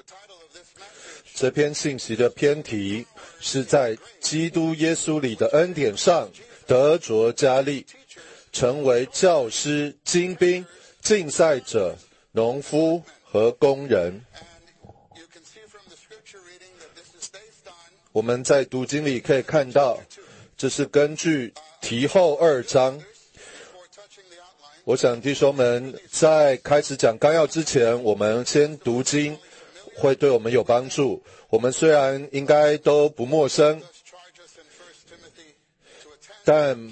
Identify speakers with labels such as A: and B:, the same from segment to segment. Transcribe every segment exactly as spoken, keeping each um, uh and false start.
A: 这篇信息的篇题是在基督耶稣里的恩典上得着加力，成为教师、精兵、竞赛者、农夫和工人。我们在读经里可以看到，这是根据提后二章。我想弟兄们在开始讲纲要之前，我们先读经会对我们有帮助。我们虽然应该都不陌生，但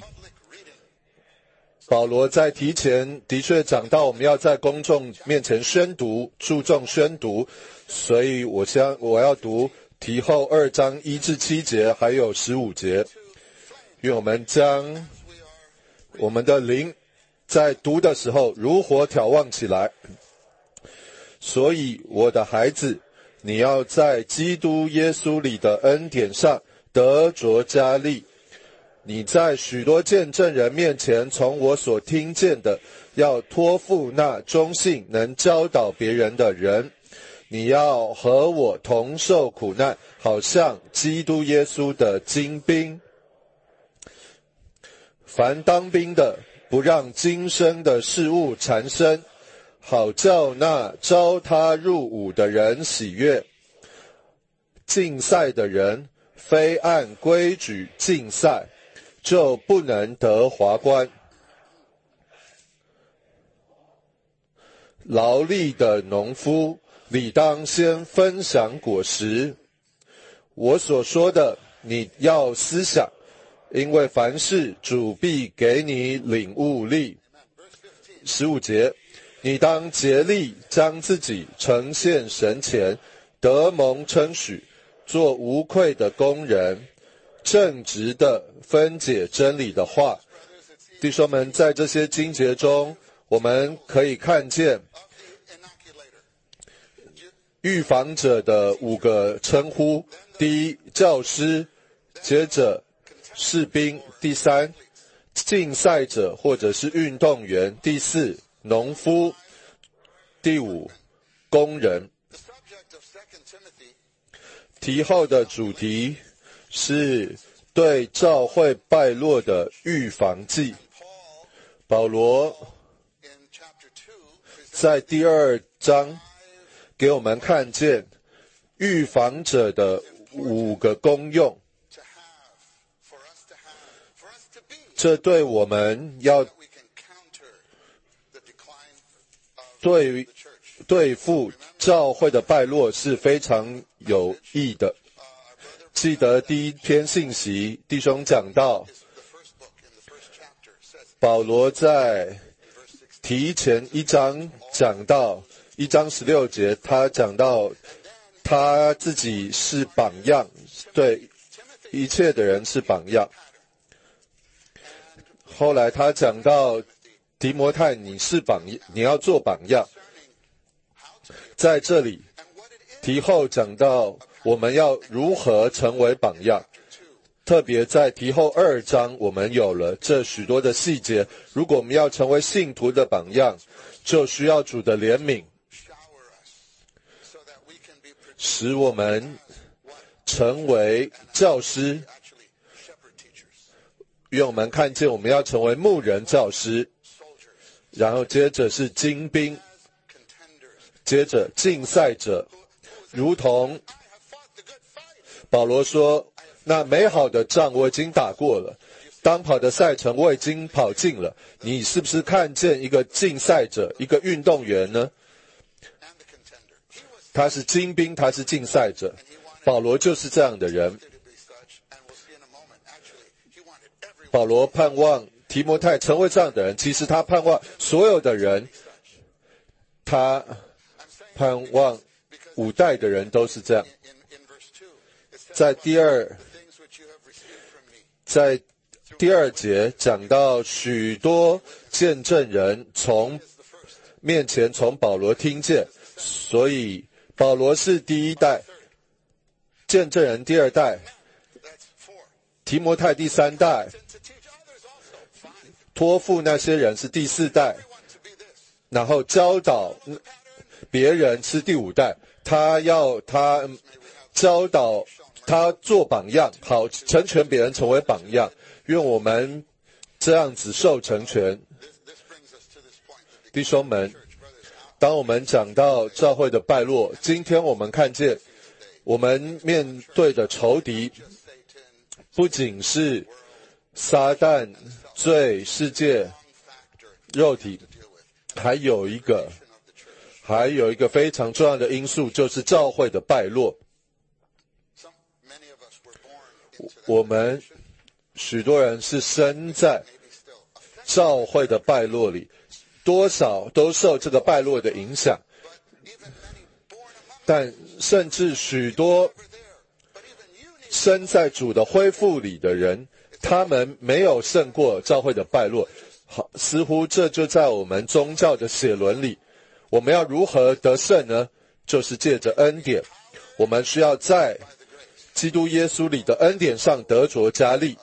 A: 保罗在提前的确讲到我们要在公众面前宣读，注重宣读，所以我想我要读提后二章一至七节还有十五节，愿我们将我们的灵在读的时候如火挑旺起来。所以我的孩子，你要在基督耶稣里的恩典上得着加力。你在许多见证人面前从我所听见的，要托付那忠信能教导别人的人。你要和我同受苦难，好像基督耶稣的精兵。凡当兵的，不让今生的事物缠身，好叫那招他入伍的人喜悦。竞赛的人非按规矩竞赛，就不能得华冠。劳力的农夫理当先分享果实。我所说的你要思想，因为凡事主必给你领悟力。十五节，你当竭力将自己呈现神前，得蒙称许，做无愧的工人，正直的分解真理的话。弟兄们，在这些经节中，我们可以看见预防者的五个称呼：第一，教师；接着，士兵；第三，竞赛者或者是运动员；第四，农夫；第五，工人。题后的主题是对教会败落的预防剂。保罗在第二章给我们看见预防者的五个功用，这对我们要对对付教会的败落是非常有益的。记得第一篇信息，弟兄讲到，保罗在提前一章讲到一章十六节，他讲到他自己是榜样，对一切的人是榜样。后来他讲到提摩太，你是榜，你要做榜样。在这里提后讲到我们要如何成为榜样，特别在提后二章我们有了这许多的细节。如果我们要成为信徒的榜样，就需要主的怜悯，使我们成为教师。愿我们看见我们要成为牧人教师，然后接着是精兵，接着竞赛者，如同保罗说，那美好的仗我已经打过了，当跑的赛程我已经跑尽了。你是不是看见一个竞赛者，一个运动员呢？他是精兵，他是竞赛者。保罗就是这样的人。保罗盼望提摩太成为这样的人，其实他盼望所有的人，他盼望五代的人都是这样。在第二，在第二节讲到许多见证人从面前从保罗听见，所以保罗是第一代，见证人第二代，提摩太第三代，托付那些人是第四代，然后教导别人是第五代，他要他教导他做榜样，好成全别人成为榜样。愿我们这样子受成全。弟兄们，当我们讲到教会的败落，今天我们看见我们面对的仇敌不仅是撒旦、罪、世界、肉体，还有一个还有一个非常重要的因素，就是教会的败落。我们许多人是生在教会的败落里，多少都受这个败落的影响，但甚至许多身在主的恢复里的人，他们没有胜过教会的败落。好，似乎这就在我们宗教的血轮里。我们要如何得胜呢？就是借着恩典，我们需要在基督耶稣里的恩典上得着加力。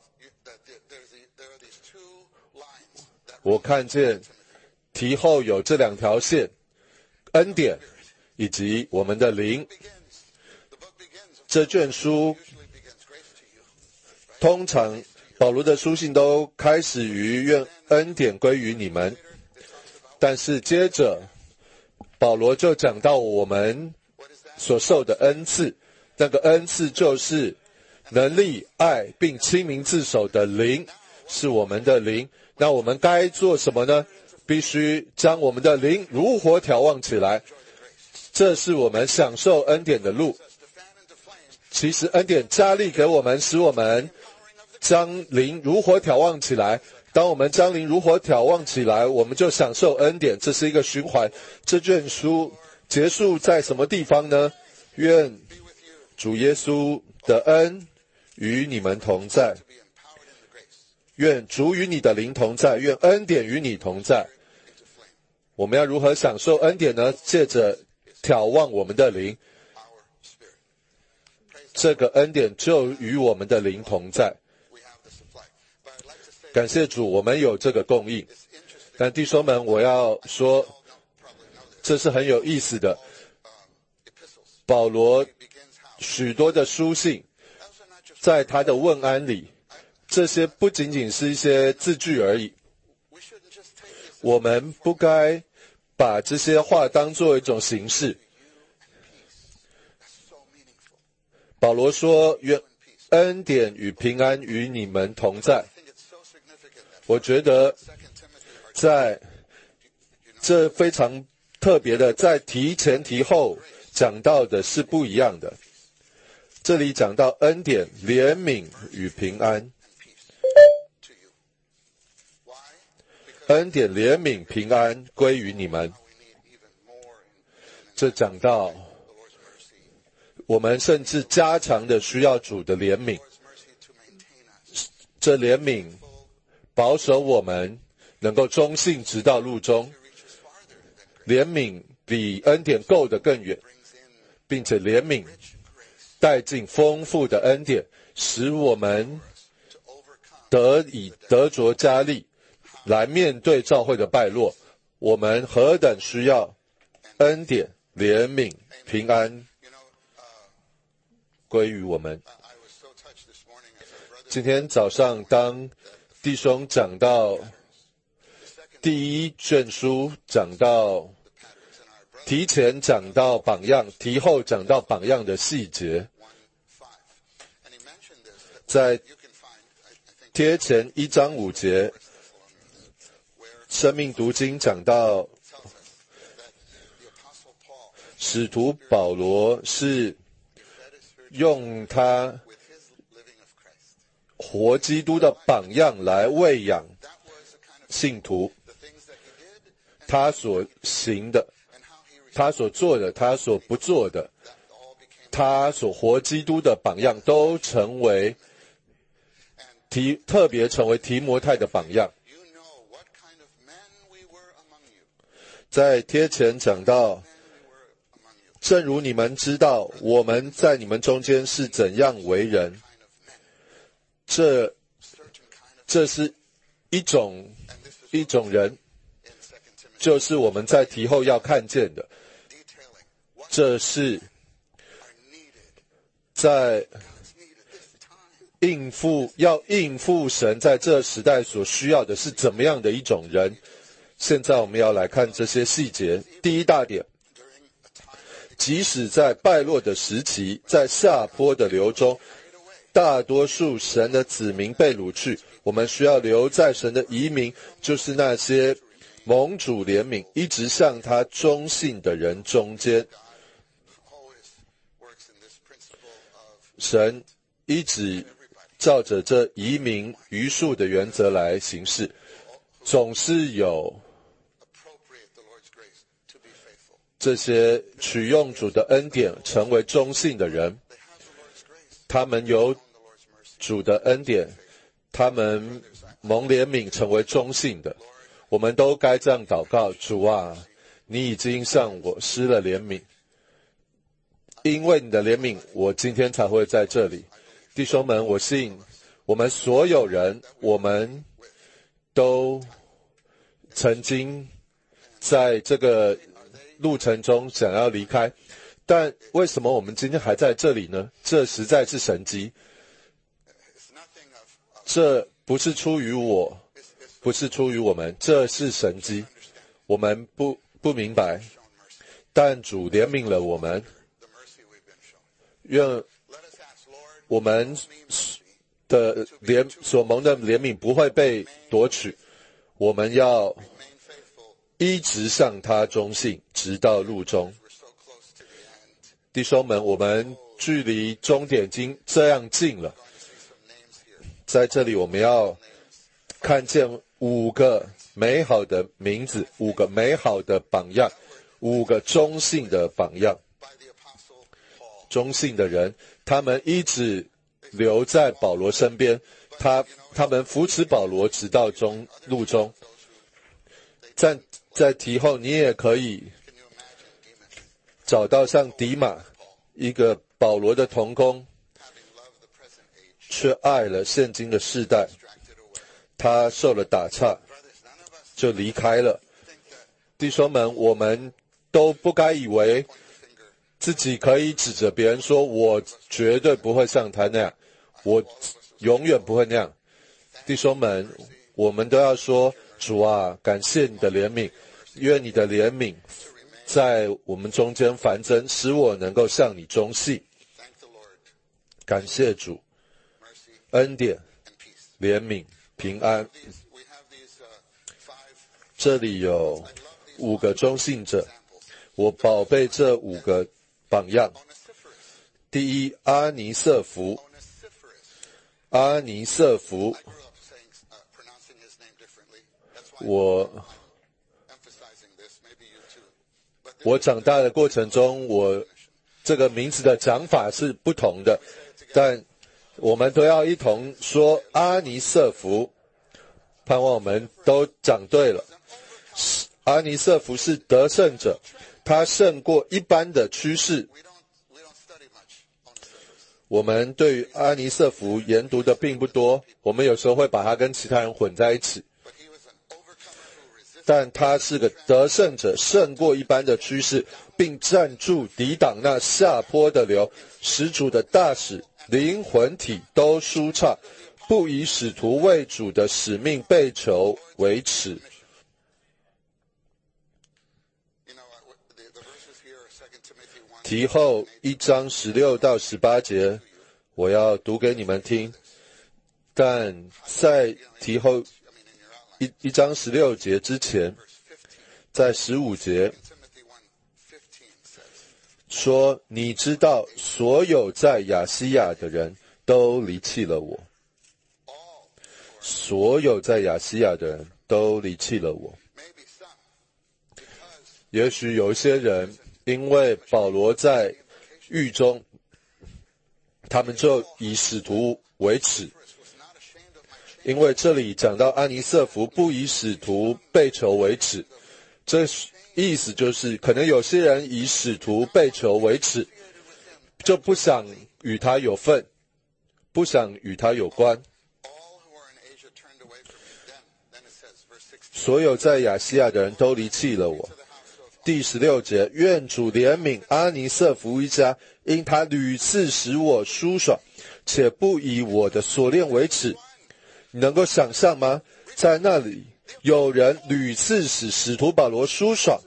A: 我看见题后有这两条线，恩典以及我们的灵。这卷书通常保罗的书信都开始于愿恩典归于你们，但是接着保罗就讲到我们所受的恩赐，那个恩赐就是能力、爱并亲民自守的灵，是我们的灵。那我们该做什么呢？必须将我们的灵如火挑旺起来，这是我们享受恩典的路。其实恩典加力给我们，使我们将灵如火挑旺起来。当我们将灵如火挑旺起来，我们就享受恩典，这是一个循环。这卷书结束在什么地方呢？愿主耶稣的恩与你们同在，愿主与你的灵同在，愿恩典与你同在。我们要如何享受恩典呢？借着挑旺我们的灵，这个恩典就与我们的灵同在。感谢主，我们有这个供应。但弟兄们，我要说，这是很有意思的。保罗许多的书信，在他的问安里，这些不仅仅是一些字句而已。我们不该把这些话当作一种形式。保罗说，愿恩典与平安与你们同在。我觉得在这非常特别的，在提前提后讲到的是不一样的。这里讲到恩典、怜悯与平安。恩典、怜悯、平安归于你们。这讲到我们甚至加强的需要主的怜悯。这怜悯保守我们能够忠信直到路中，怜悯比恩典够得更远，并且怜悯带进丰富的恩典，使我们得以得着加力，来面对教会的败落。我们何等需要恩典、怜悯、平安归于我们。今天早上当弟兄讲到第一卷书，讲到提前讲到榜样，提后讲到榜样的细节，在贴前一章五节，生命读经讲到使徒保罗是用他活基督的榜样来喂养信徒，他所行的，他所做的，他所不做的，他所活基督的榜样，都成为提特别成为提摩太的榜样。在贴前讲到，正如你们知道我们在你们中间是怎样为人，这这是一种一种人，就是我们在题后要看见的。 这是在应付要应付神在这时代所需要的是怎么样的一种人。现在我们要来看这些细节。第一大点，即使在败落的时期，在下坡的流中，大多数神的子民被掳去，我们需要留在神的移民，就是那些蒙主怜悯一直向他忠信的人中间。神一直照着这移民余数的原则来行事，总是有这些取用主的恩典成为忠信的人，他们有主的恩典，他们蒙怜悯成为忠信的。我们都该这样祷告：主啊，你已经向我施了怜悯，因为你的怜悯，我今天才会在这里。弟兄们，我信我们所有人，我们都曾经在这个路程中想要离开，但为什么我们今天还在这里呢？这实在是神迹，这不是出于我，不是出于我们，这是神迹。我们不不明白，但主怜悯了我们，愿我们的怜所蒙的怜悯不会被夺取，我们要一直向他忠信，直到路中。弟兄们，我们距离终点已经这样近了，在这里我们要看见五个美好的名字，五个美好的榜样，五个忠信的榜样。忠信的人，他们一直留在保罗身边，他他们扶持保罗直到中路中。在在题后，你也可以找到像迪马，一个保罗的同工，却爱了现今的世代，他受了打岔，就离开了。弟兄们，我们都不该以为自己可以指着别人说，我绝对不会像他那样，我永远不会那样。弟兄们，我们都要说，主啊，感谢你的怜悯，愿你的怜悯在我们中间繁增，使我能够向你忠信。感谢主，恩典、怜悯、平安。这里有五个忠信者，我宝贝这五个榜样。第一，阿尼瑟福，阿尼瑟福，我我长大的过程中，我这个名字的讲法是不同的，但我们都要一同说阿尼瑟福，盼望我们都讲对了。阿尼瑟福是得胜者，他胜过一般的趋势。我们对于阿尼瑟福研读的并不多，我们有时候会把他跟其他人混在一起，但他是个得胜者，胜过一般的趋势，并站住抵挡那下坡的流，使主的大使灵魂体都舒畅，不以使徒为主的使命被囚为耻。题后一章十六到十八节，我要读给你们听。但在题后一一章十六节之前，在十五节说，你知道所有在亚西亚的人都离弃了我，所有在亚西亚的人都离弃了我。也许有一些人因为保罗在狱中，他们就以使徒为耻。因为这里讲到安尼瑟福不以使徒被囚为耻，这意思就是可能有些人以使徒被囚为耻，就不想与他有份，不想与他有关。所有在亚细亚的人都离弃了我。 第十六节，愿主怜悯阿尼瑟福一家，因他屡次使我舒爽，且不以我的锁链为耻。你能够想象吗？在那里有人屡次使使徒保罗舒爽。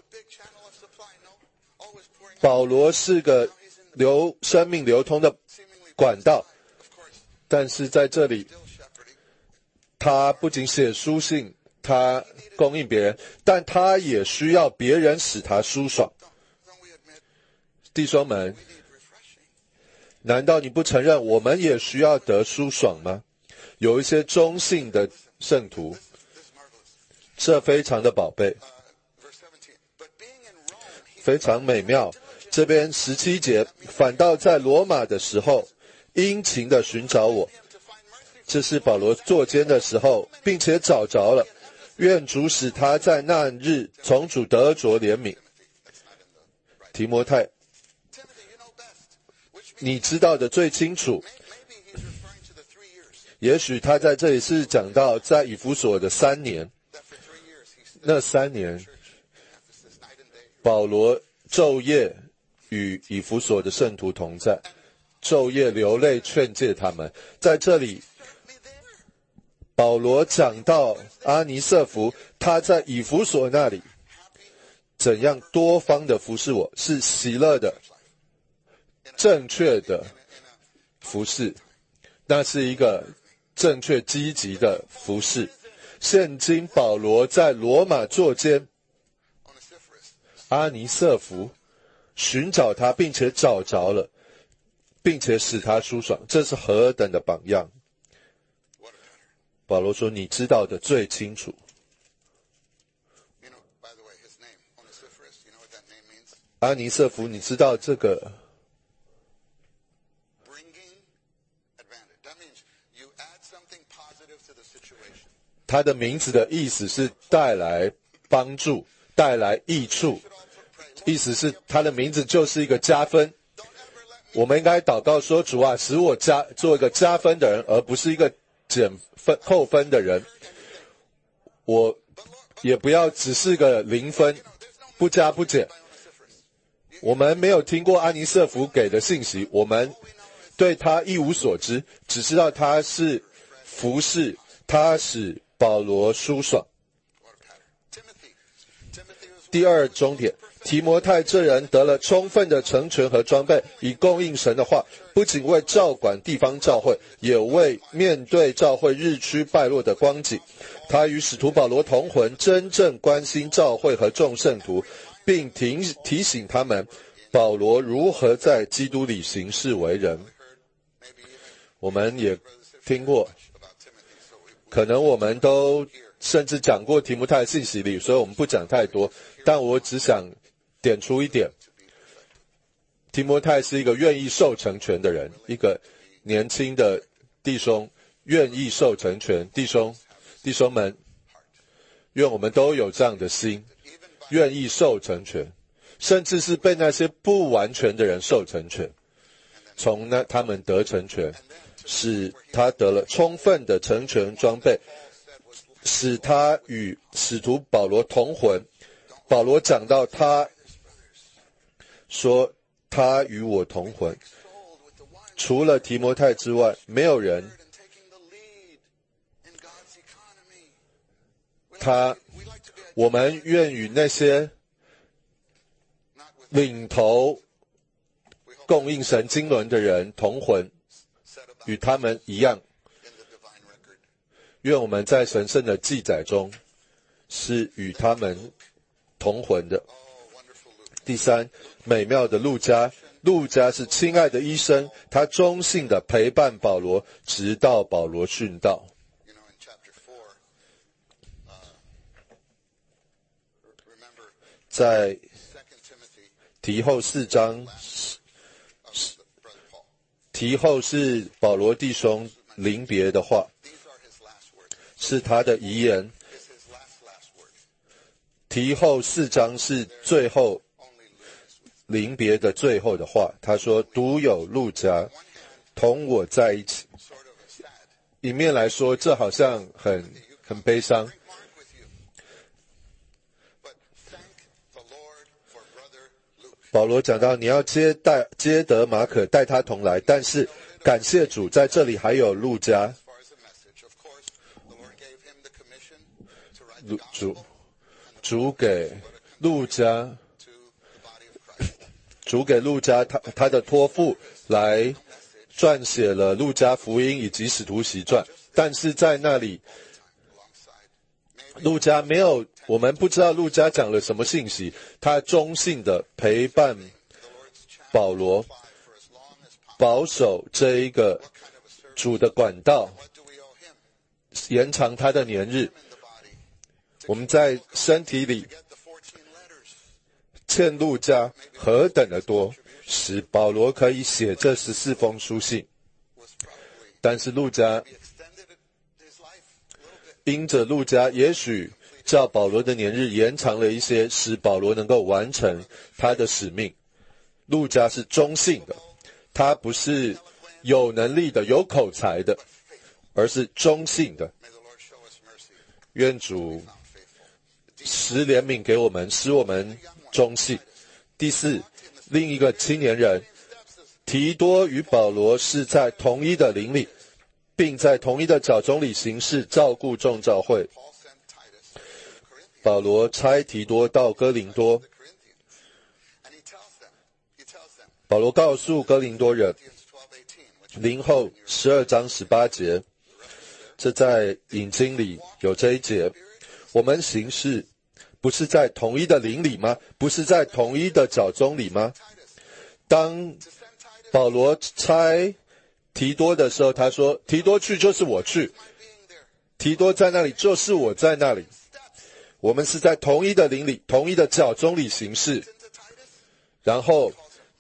A: 保罗是个流生命流通的管道，但是在这里他不仅写书信，他供应别人，但他也需要别人使他舒爽。弟兄们，难道你不承认我们也需要得舒爽吗？有一些中性的圣徒，这非常的宝贝，非常美妙。这边十七节，反倒在罗马的时候殷勤的寻找我，这是保罗坐监的时候，并且找着了。愿主使他在那日从主得着怜悯。提摩太，你知道的最清楚。也许他在这里是讲到在以弗所的三年，那三年保罗昼夜与以弗所的圣徒同在，昼夜流泪劝诫他们。在这里保罗讲到阿尼瑟福，他在以弗所那里怎样多方的服侍我，是喜乐的、正确的服侍，那是一个正确积极的服侍。现今保罗在罗马坐监，阿尼瑟福寻找他，并且找着了，并且使他舒爽，这是何等的榜样。保罗说，你知道的最清楚。阿尼瑟福，你知道这个他的名字的意思是带来帮助，带来益处，意思是他的名字就是一个加分。我们应该祷告说，主啊，使我加做一个加分的人，而不是一个减分扣分的人。我也不要只是个零分，不加不减。我们没有听过阿尼瑟福给的信息，我们对他一无所知，只知道他是服侍，他使保罗舒爽。第二重点，提摩太这人得了充分的成全和装备，以供应神的话，不仅为照管地方教会，也为面对教会日趋败落的光景。他与使徒保罗同魂，真正关心教会和众圣徒，并提提醒他们保罗如何在基督里行事为人。我们也听过，可能我们都甚至讲过提摩太的信息里，所以我们不讲太多，但我只想点出一点，提摩太是一个愿意受成全的人，一个年轻的弟兄愿意受成全。弟兄弟兄们，愿我们都有这样的心，愿意受成全，甚至是被那些不完全的人受成全，从那他们得成全，使他得了充分的成全装备，使他与使徒保罗同魂。保罗讲到他说他与我同魂，除了提摩太之外，没有人。他，我们愿与那些领头供应神经纶的人同魂，与他们一样。愿我们在神圣的记载中是与他们同魂的。第三，美妙的路加，路加是亲爱的医生，他忠信的陪伴保罗，直到保罗殉道。在提后四章，提后是保罗弟兄临别的话，是他的遗言。提后四章是最后临别的最后的话，他说独有路加同我在一起。一面来说，这好像很很悲伤， 保罗讲到你要接待接得马可，带他同来，但是感谢主，在这里还有路加。主主给路加，主给路加他他的托付来撰写了路加福音以及使徒行传，但是在那里路加没有，我们不知道路加讲了什么信息，他忠信的陪伴保罗，保守这一个主的管道，延长他的年日。我们在身体里欠路加何等的多，使保罗可以写这十四封书信。但是路加因着路加也许照保罗的年日延长了一些，使保罗能够完成他的使命。路加是忠信的，他不是有能力的有口才的，而是忠信的。愿主施怜悯给我们，使我们忠信。第四，另一个青年人提多与保罗是在同一的邻里，并在同一的教中里行事，照顾众教会。保罗差提多到哥林多，保罗告诉哥林多人，林后十二章十八节，这在引经里有这一节，我们行事不是在同一的邻里吗？不是在同一的教中里吗？当保罗差提多的时候，他说提多去就是我去，提多在那里就是我在那里，我们是在同一的邻里同一的教中里行事。然后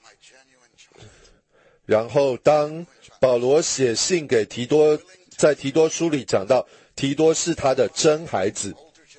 A: 然后当保罗写信给提多，在提多书里讲到提多是他的真孩子，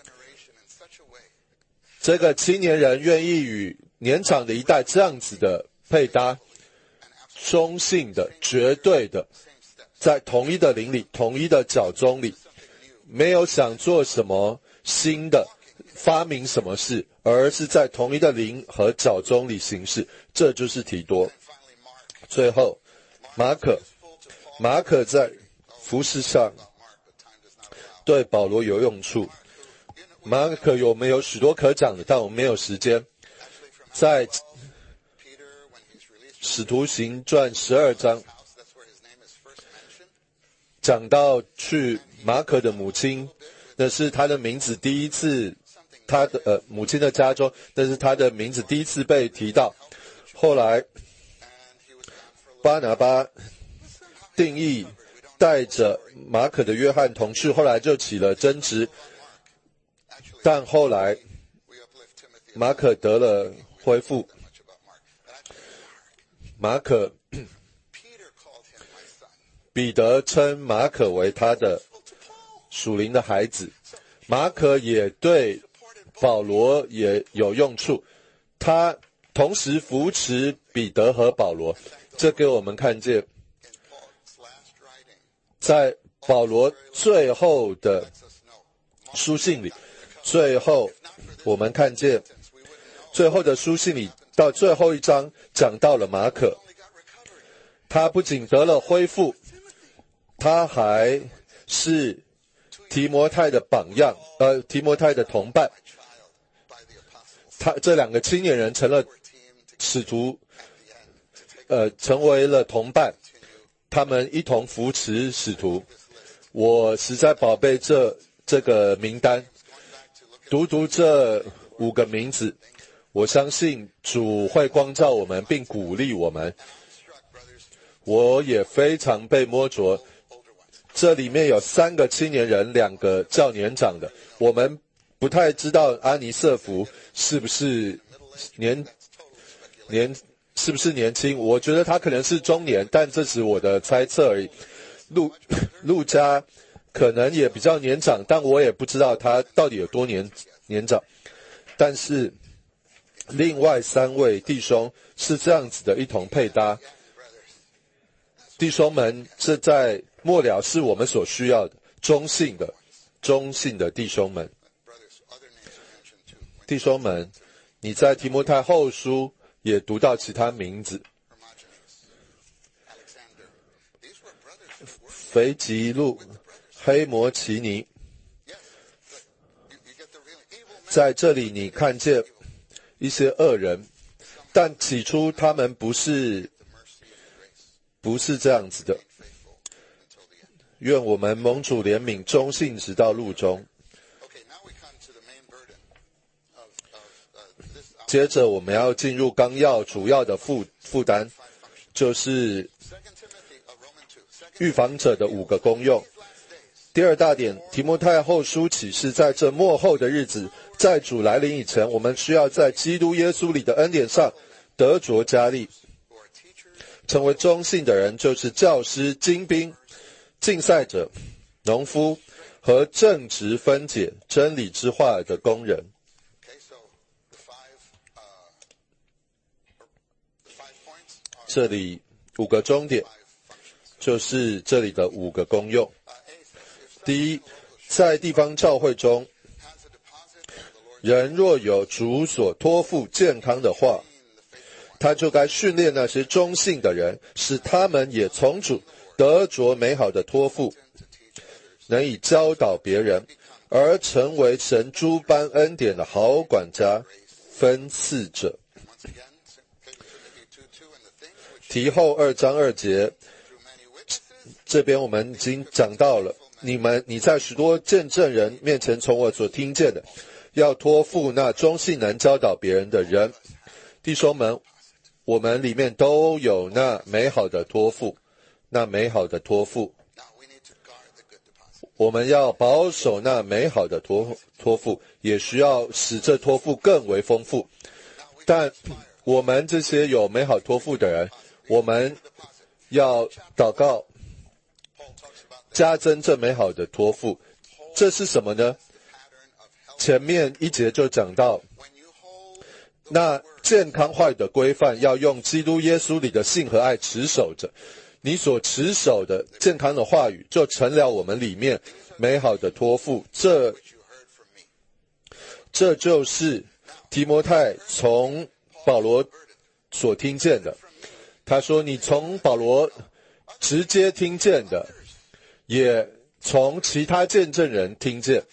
A: 这个青年人愿意与年长的一代这样子的配搭，忠信的绝对的在同一的邻里同一的教中里，没有想做什么新的发明什么事，而是在同一的邻和教中里行事，这就是提多。最后马可，马可在服事上对保罗有用处。马可有没有许多可讲的，但我们没有时间。在使徒行传十二章讲到去马可的母亲，那是他的名字第一次，他的呃母亲的家中，那是他的名字第一次被提到。后来巴拿巴定义带着马可的约翰同去，后来就起了争执，但后来马可得了恢复。马可彼得称马可为他的属灵的孩子，马可也对保罗也有用处，他同时扶持彼得和保罗。这给我们看见，在保罗最后的书信里，最后我们看见最后的书信里到最后一章讲到了马可，他不仅得了恢复，他还是提摩太的榜样，呃，提摩太的同伴。他这两个青年人成了使徒，呃，成为了同伴，他们一同扶持使徒。我实在宝贝这这个名单，读读这五个名字，我相信主会光照我们，并鼓励我们。我也非常被摸着，这里面有三个青年人，两个较年长的。我们不太知道阿尼瑟福是不是年年是不是年轻，我觉得他可能是中年，但这是我的猜测而已。路路加可能也比较年长，但我也不知道他到底有多年年长。但是另外三位弟兄是这样子的一同配搭。弟兄们，这在末了是我们所需要的，忠信的忠信的弟兄们。弟兄们，你在提摩太后书也读到其他名字，腓吉路、黑摩奇尼。在这里你看见一些恶人，但起初他们不是不是这样子的。愿我们蒙主怜悯，忠信直到路中。接着我们要进入纲要主要的负负担，就是预防者的五个功用。第二大点，提摩太后书启示，在这末后的日子，在主来临以前，我们需要在基督耶稣里的恩典上得着加力。成为忠信的人，就是教师、精兵、竞赛者、农夫和正直分解真理之话的工人。这里五个重点，就是这里的五个功用。第一，在地方教会中，人若有主所托付健康的话，他就该训练那些忠信的人，使他们也从主得着美好的托付，能以教导别人，而成为神诸般恩典的好管家、分赐者。提后二章二节，这边我们已经讲到了，你们你在许多见证人面前从我所听见的，要托付那忠信能教导别人的人。弟兄们，我们里面都有那美好的托付，那美好的托付，我们要保守那美好的托托付，也需要使这托付更为丰富。但我们这些有美好托付的人，我们要祷告，加增这美好的托付。这是什么呢？前面一节就讲到，那健康话语的规范要用基督耶稣里的信和爱持守着。你所持守的健康的话语，就成了我们里面美好的托付。这这就是提摩太从保罗所听见的。他说，你从保罗直接听见的，也从其他见证人听见，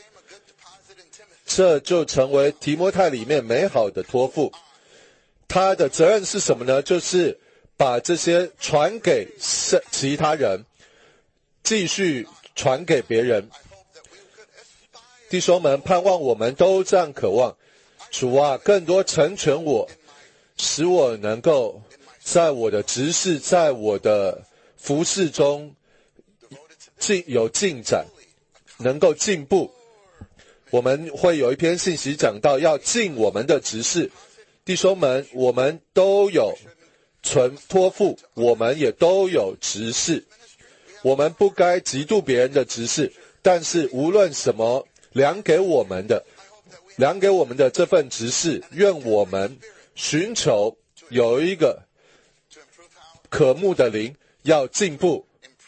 A: 这就成为提摩太里面美好的托付。他的责任是什么呢？就是把这些传给其他人，继续传给别人。弟兄们，盼望我们都这样渴望，主啊，更多成全我，使我能够在我的职事，在我的服事中进有进展，能够进步。我们会有一篇信息讲到要尽我们的职事。弟兄们，我们都有存托付，我们也都有职事。我们不该嫉妒别人的职事，但是无论什么量给我们的，量给我们的这份职事，愿我们寻求有一个渴慕的灵，要进步，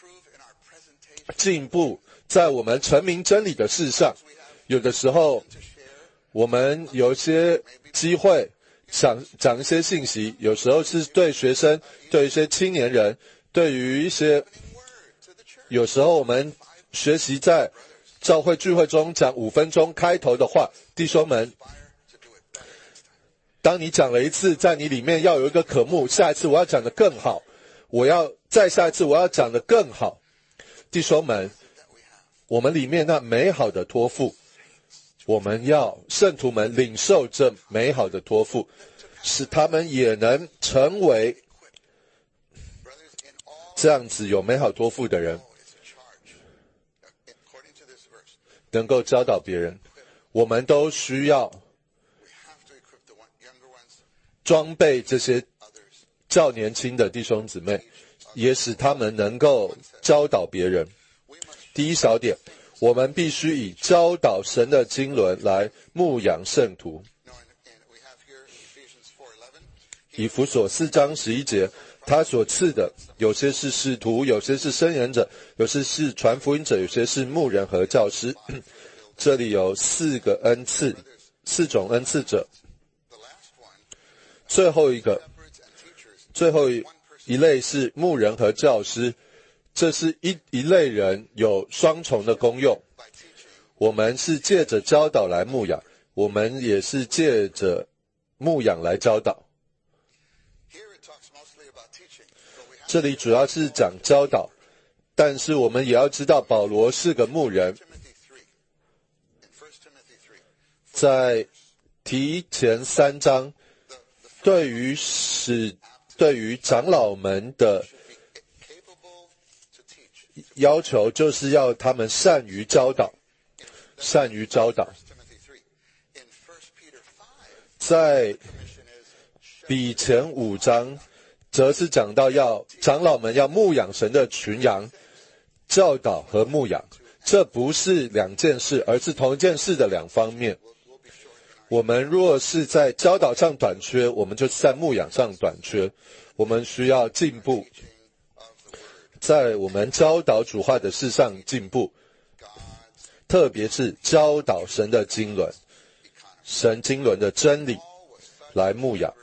A: 进步在我们陈明真理的事上。有的时候我们有一些机会想讲一些信息，有时候是对学生，对一些青年人，对于一些，有时候我们学习在教会聚会中讲五分钟开头的话。弟兄们，当你讲了一次，在你里面要有一个渴慕，下一次我要讲得更好，我要再下一次我要讲得更好。弟兄们，我们里面那美好的托付，我们要圣徒们领受这美好的托付，使他们也能成为这样子有美好托付的人，能够教导别人。我们都需要装备这些较年轻的弟兄姊妹，也使他们能够教导别人。第一小点，我们必须以教导神的经纶来牧养圣徒。以弗所四章十一节，他所赐的有些是使徒，有些是申言者，有些是传福音者，有些是牧人和教师。这里有四个恩赐，四种恩赐者。 最后一个，最后一类是牧人和教师，这是一一类人有双重的功用。我们是借着教导来牧养，我们也是借着牧养来教导。这里主要是讲教导，但是我们也要知道保罗是个牧人。在提前三章，对于使对于长老们的要求，就是要他们善于教导，善于教导。在比前五章，则是讲到要长老们要牧养神的群羊，教导和牧养，这不是两件事，而是同一件事的两方面。我们若是在教导上短缺，我们就是在牧养上短缺。我们需要进步，在我们教导主话的事上进步，特别是教导神的经纶，神经纶的真理来牧养。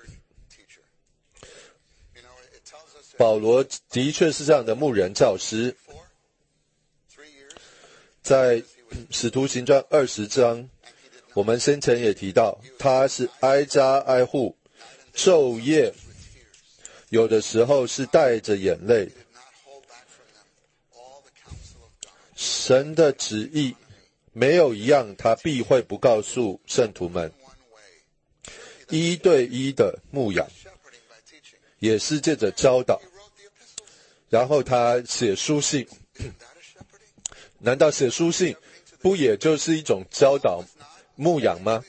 A: 保罗的确是这样的牧人教师，在使徒行传二十章，我们先前也提到，他是挨家挨户，昼夜，有的时候是带着眼泪。神的旨意没有一样他必会不告诉圣徒们。一对一的牧养，也是借着教导。然后他写书信，难道写书信不也就是一种教导牧养吗？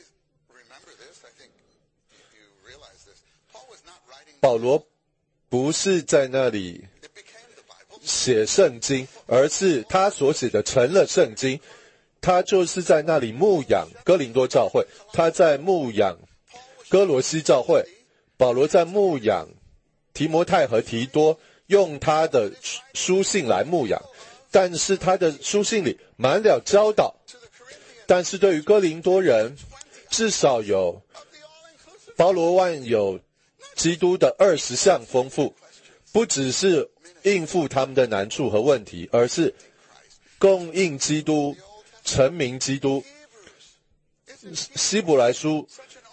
A: 保罗不是在那里写圣经，而是他所写的成了圣经。他就是在那里牧养哥林多教会，他在牧养哥罗西教会，保罗在牧养提摩太和提多，用他的书信来牧养。但是他的书信里满了教导，但是对于哥林多人，至少有包罗万有基督的二十项丰富，不只是应付他们的难处和问题，而是供应基督，成名基督。希伯来书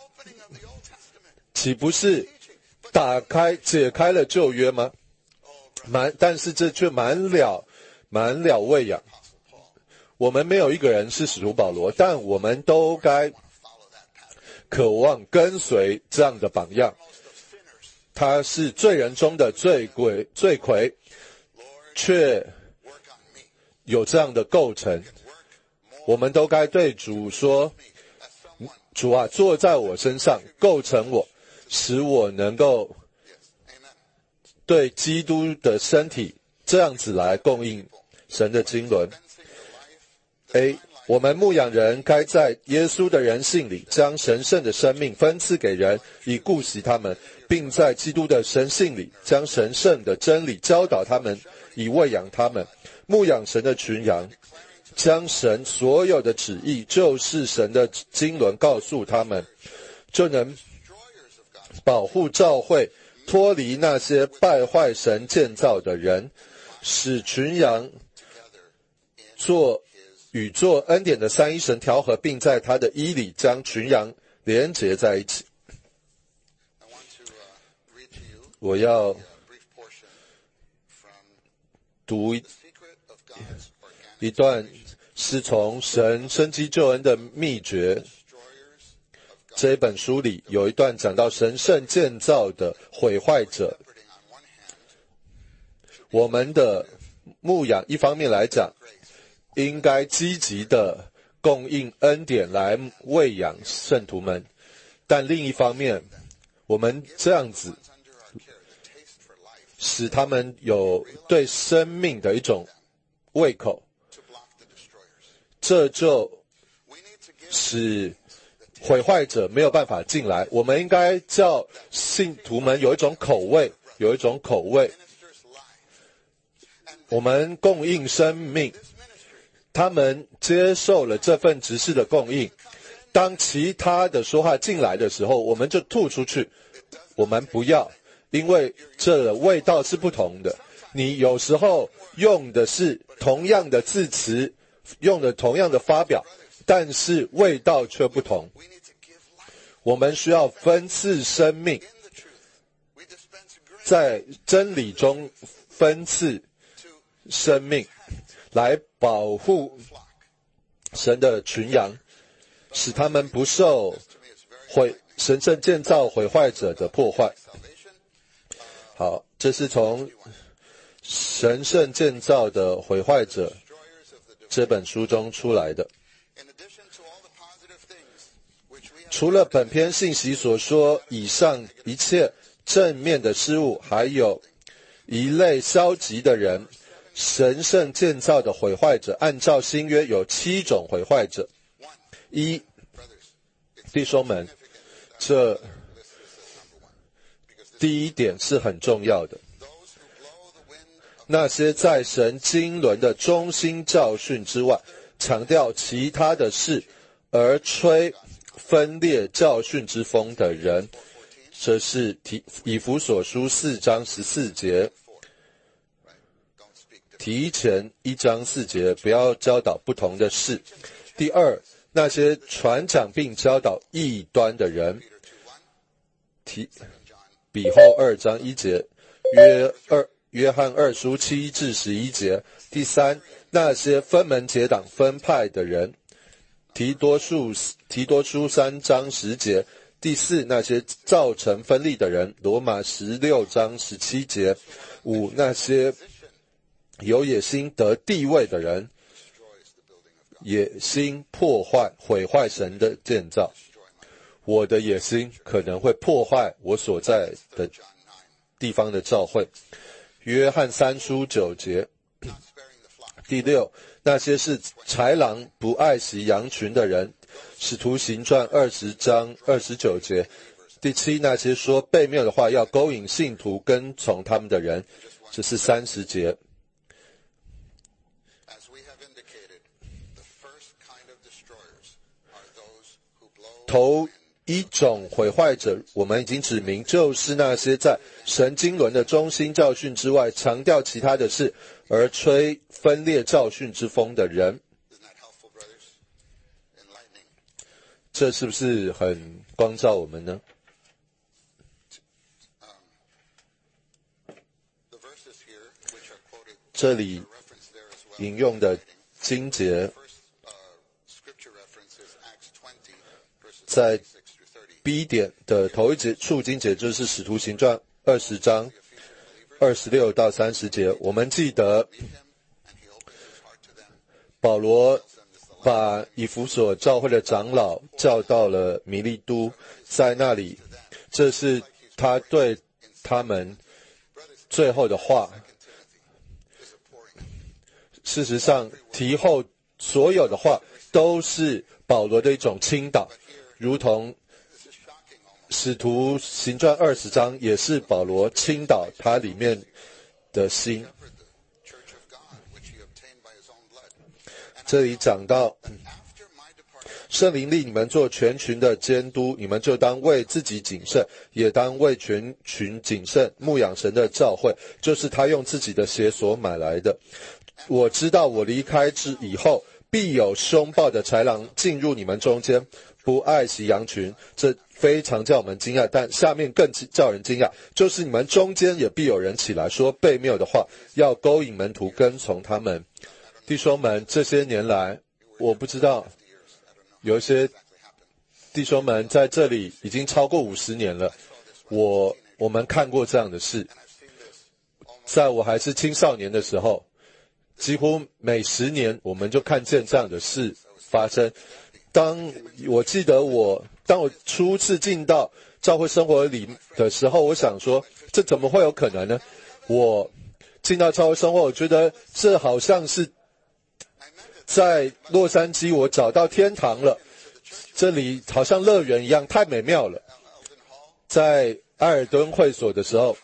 A: 岂不是打开解开了旧约吗？满，但是这却满了满了喂养。我们没有一个人是使徒保罗，但我们都该渴望跟随这样的榜样。他是罪人中的罪鬼罪魁，却有这样的构成。我们都该对主说，主啊，坐在我身上，构成我，使我能够对基督的身体这样子来供应神的经纶。A， 我们牧养人该在耶稣的人性里，将神圣的生命分赐给人，以顾惜他们，并在基督的神性里，将神圣的真理教导他们，以喂养他们。牧养神的群羊，将神所有的旨意，就是神的经纶告诉他们，就能保护教会脱离那些败坏神建造的人，使群羊做与做恩典的三一神调和，并在他的衣里将群羊连结在一起。我要读一段是从神生机救恩的秘诀这一本书里，有一段讲到神圣建造的毁坏者。我们的牧养一方面来讲，应该积极的供应恩典来喂养圣徒们，但另一方面，我们这样子使他们有对生命的一种胃口，这就使毁坏者没有办法进来。我们应该叫信徒们有一种口味，有一种口味。我们供应生命，他们接受了这份职事的供应。当其他的说话进来的时候，我们就吐出去， 我们不要，因为这味道是不同的。你有时候用的是同样的字词，用的同样的发表，但是味道却不同。我们需要分赐生命，在真理中分赐生命，来保护神的群羊，使他们不受毁神圣建造毁坏者的破坏。好，这是从神圣建造的毁坏者这本书中出来的。除了本篇信息所说以上一切正面的事物，还有一类消极的人，神圣建造的毁坏者。按照新约有七种毁坏者。一，弟兄们，这第一点是很重要的。那些在神经纶的中心教训之外，强调其他的事，而吹分裂教训之风的人，这是提以弗所书四章十四节。提前一章四节，不要教导不同的事。第二，那些传讲并教导异端的人，提比后二章一节，约二约翰二书七至十一节。第三，那些分门结党分派的人，提多书提多书三章十节。第四，那些造成分立的人，罗马十六章十七节。五，那些有野心得地位的人，野心破坏毁坏神的建造。我的野心可能会破坏我所在的地方的教会。约翰三书九节。第六，那些是豺狼不爱惜羊群的人，使徒行传二十章二十九节。第七，那些说悖谬的话要勾引信徒跟从他们的人，这是三十节。头一种毁坏者，我们已经指明，就是那些在神经纶的中心教训之外，强调其他的事，而吹分裂教训之风的人。这是不是很光照我们呢？这里引用的经节在 B 点的头一节处经节，就是使徒行传二十章二十六到三十节。我们记得保罗把以弗所教会的长老叫到了米利都，在那里，这是他对他们最后的话。事实上，提后所有的话都是保罗的一种倾倒，如同使徒行传二十章也是保罗倾倒他里面的心。这里讲到圣灵立你们做全群的监督，你们就当为自己谨慎，也当为全群谨慎，牧养神的教会，就是他用自己的血所买来的。我知道我离开之以后，必有凶暴的豺狼进入你们中间，不爱惜羊群。这非常叫我们惊讶，但下面更叫人惊讶，就是你们中间也必有人起来说悖谬的话，要勾引门徒跟从他们。弟兄们，这些年来，我不知道有一些弟兄们在这里已经超过五十年了，我我们看过这样的事。在我还是青少年的时候，几乎每十年我们就看见这样的事发生。当我记得我当我初次进到教会生活里的时候，我想说这怎么会有可能呢？我进到教会生活，我觉得这好像是在洛杉矶我找到天堂了，这里好像乐园一样，太美妙了。在埃尔顿会所的时候，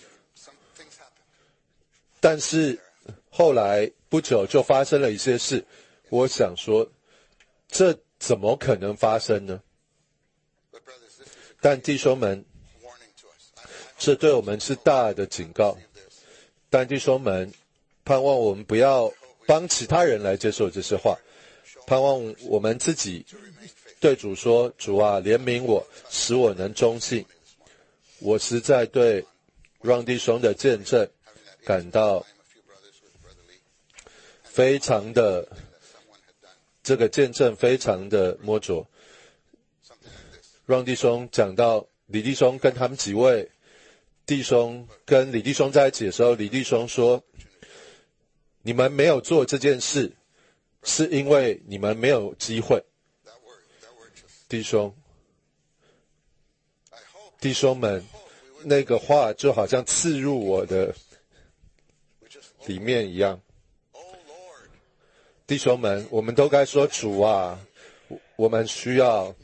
A: 但是后来不久就发生了一些事，我想说这怎么可能发生呢？但弟兄们， 这对我们是大的警告。但弟兄们，盼望我们不要帮其他人来接受这些话，盼望我们自己对主说，主啊，怜悯我，使我能忠信。我实在对让弟兄的见证感到非常的，这个见证非常的摸着。让弟兄讲到李弟兄跟他们几位弟兄跟李弟兄在一起的时候，李弟兄说，你们没有做这件事是因为你们没有机会。弟兄弟兄们，那个话就好像刺入我的里面一样。弟兄们，我们都该说，主啊，我们需要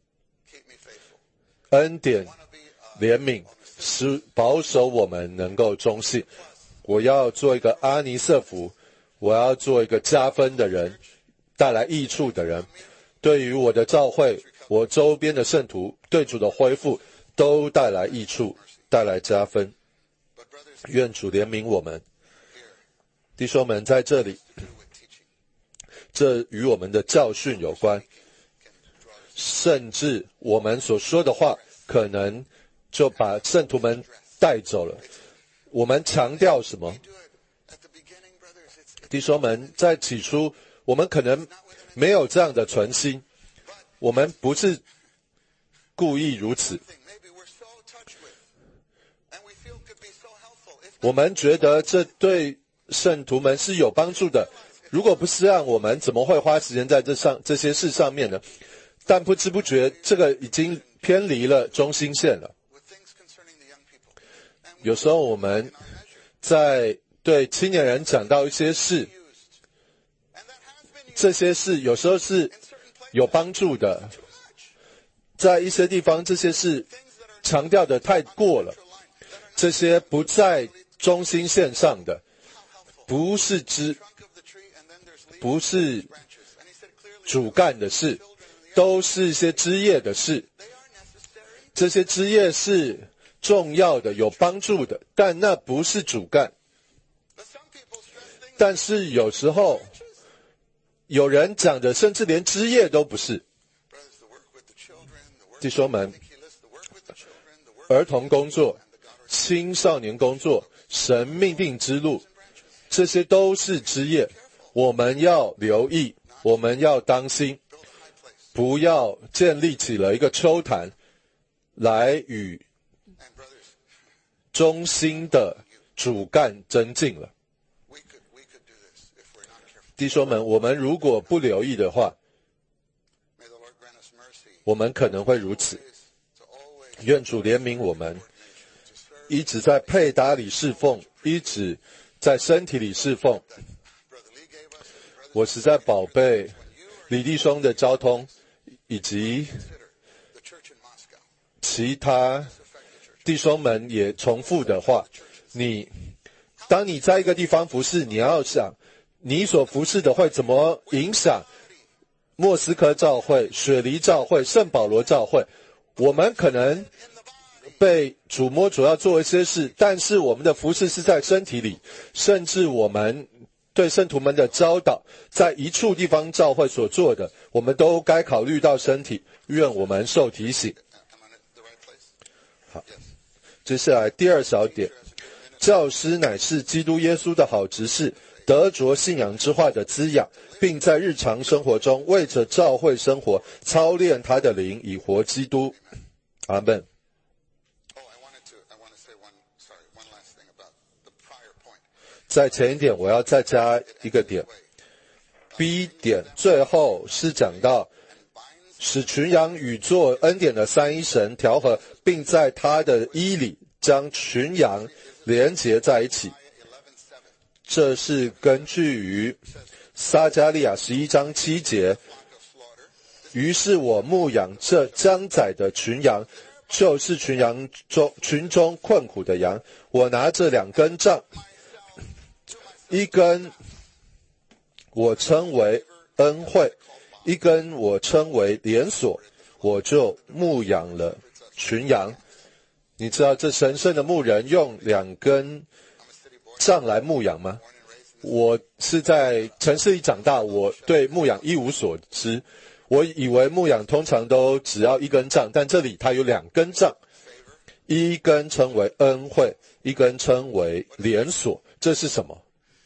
A: 恩典怜悯，使保守我们能够忠信。我要做一个阿尼瑟福，我要做一个加分的人，带来益处的人，对于我的教会，我周边的圣徒，对主的恢复都带来益处，带来加分。愿主怜悯我们。弟兄们，在这里，这与我们的教训有关，甚至我们所说的话可能就把圣徒们带走了。我们强调什么？弟兄们，在起初我们可能没有这样的存心，我们不是故意如此，我们觉得这对圣徒们是有帮助的，如果不是这样，我们怎么会花时间在这上这些事上面呢？但不知不觉，这个已经偏离了中心线了。有时候我们在对青年人讲到一些事，这些事有时候是有帮助的，在一些地方这些事强调的太过了，这些不在中心线上的，不是枝不是主干的事，都是一些枝叶的事。这些枝叶是重要的，有帮助的，但那不是主干。但是有时候有人讲的甚至连枝叶都不是。弟兄们，儿童工作、青少年工作、神命定之路，这些都是枝叶，我们要留意，我们要当心，不要建立起了一个秋坛来与中心的主干增进了。弟兄们，我们如果不留意的话，我们可能会如此。愿主怜悯我们，一直在配搭里侍奉，一直在身体里侍奉。我实在宝贝李弟兄的交通，以及其他弟兄们也重复的话，你当你在一个地方服侍，你要想你所服侍的会怎么影响莫斯科教会、雪梨教会、圣保罗教会。我们可能被主摸主要做一些事，但是我们的服侍是在身体里，甚至我们对圣徒们的教导，在一处地方教会所做的，我们都该考虑到身体。愿我们受提醒。好，接下来第二小点，教师乃是基督耶稣的好执事，得着信仰之话的滋养，并在日常生活中为着教会生活操练他的灵，以活基督。阿们。在前一点我要再加一个点 B 点，最后是讲到使群羊与作恩典的三一神调和，并在他的衣里将群羊连结在一起。这是根据于撒迦利亚十一章七节，于是我牧养这将宰的群羊，就是群羊中群中困苦的羊。我拿着两根杖，一根我称为恩惠，一根我称为连锁，我就牧养了群羊。 你知道这神圣的牧人用两根杖来牧养吗？我是在城市里长大，我对牧养一无所知。我以为牧养通常都只要一根杖，但这里它有两根杖，一根称为恩惠，一根称为连锁。这是什么？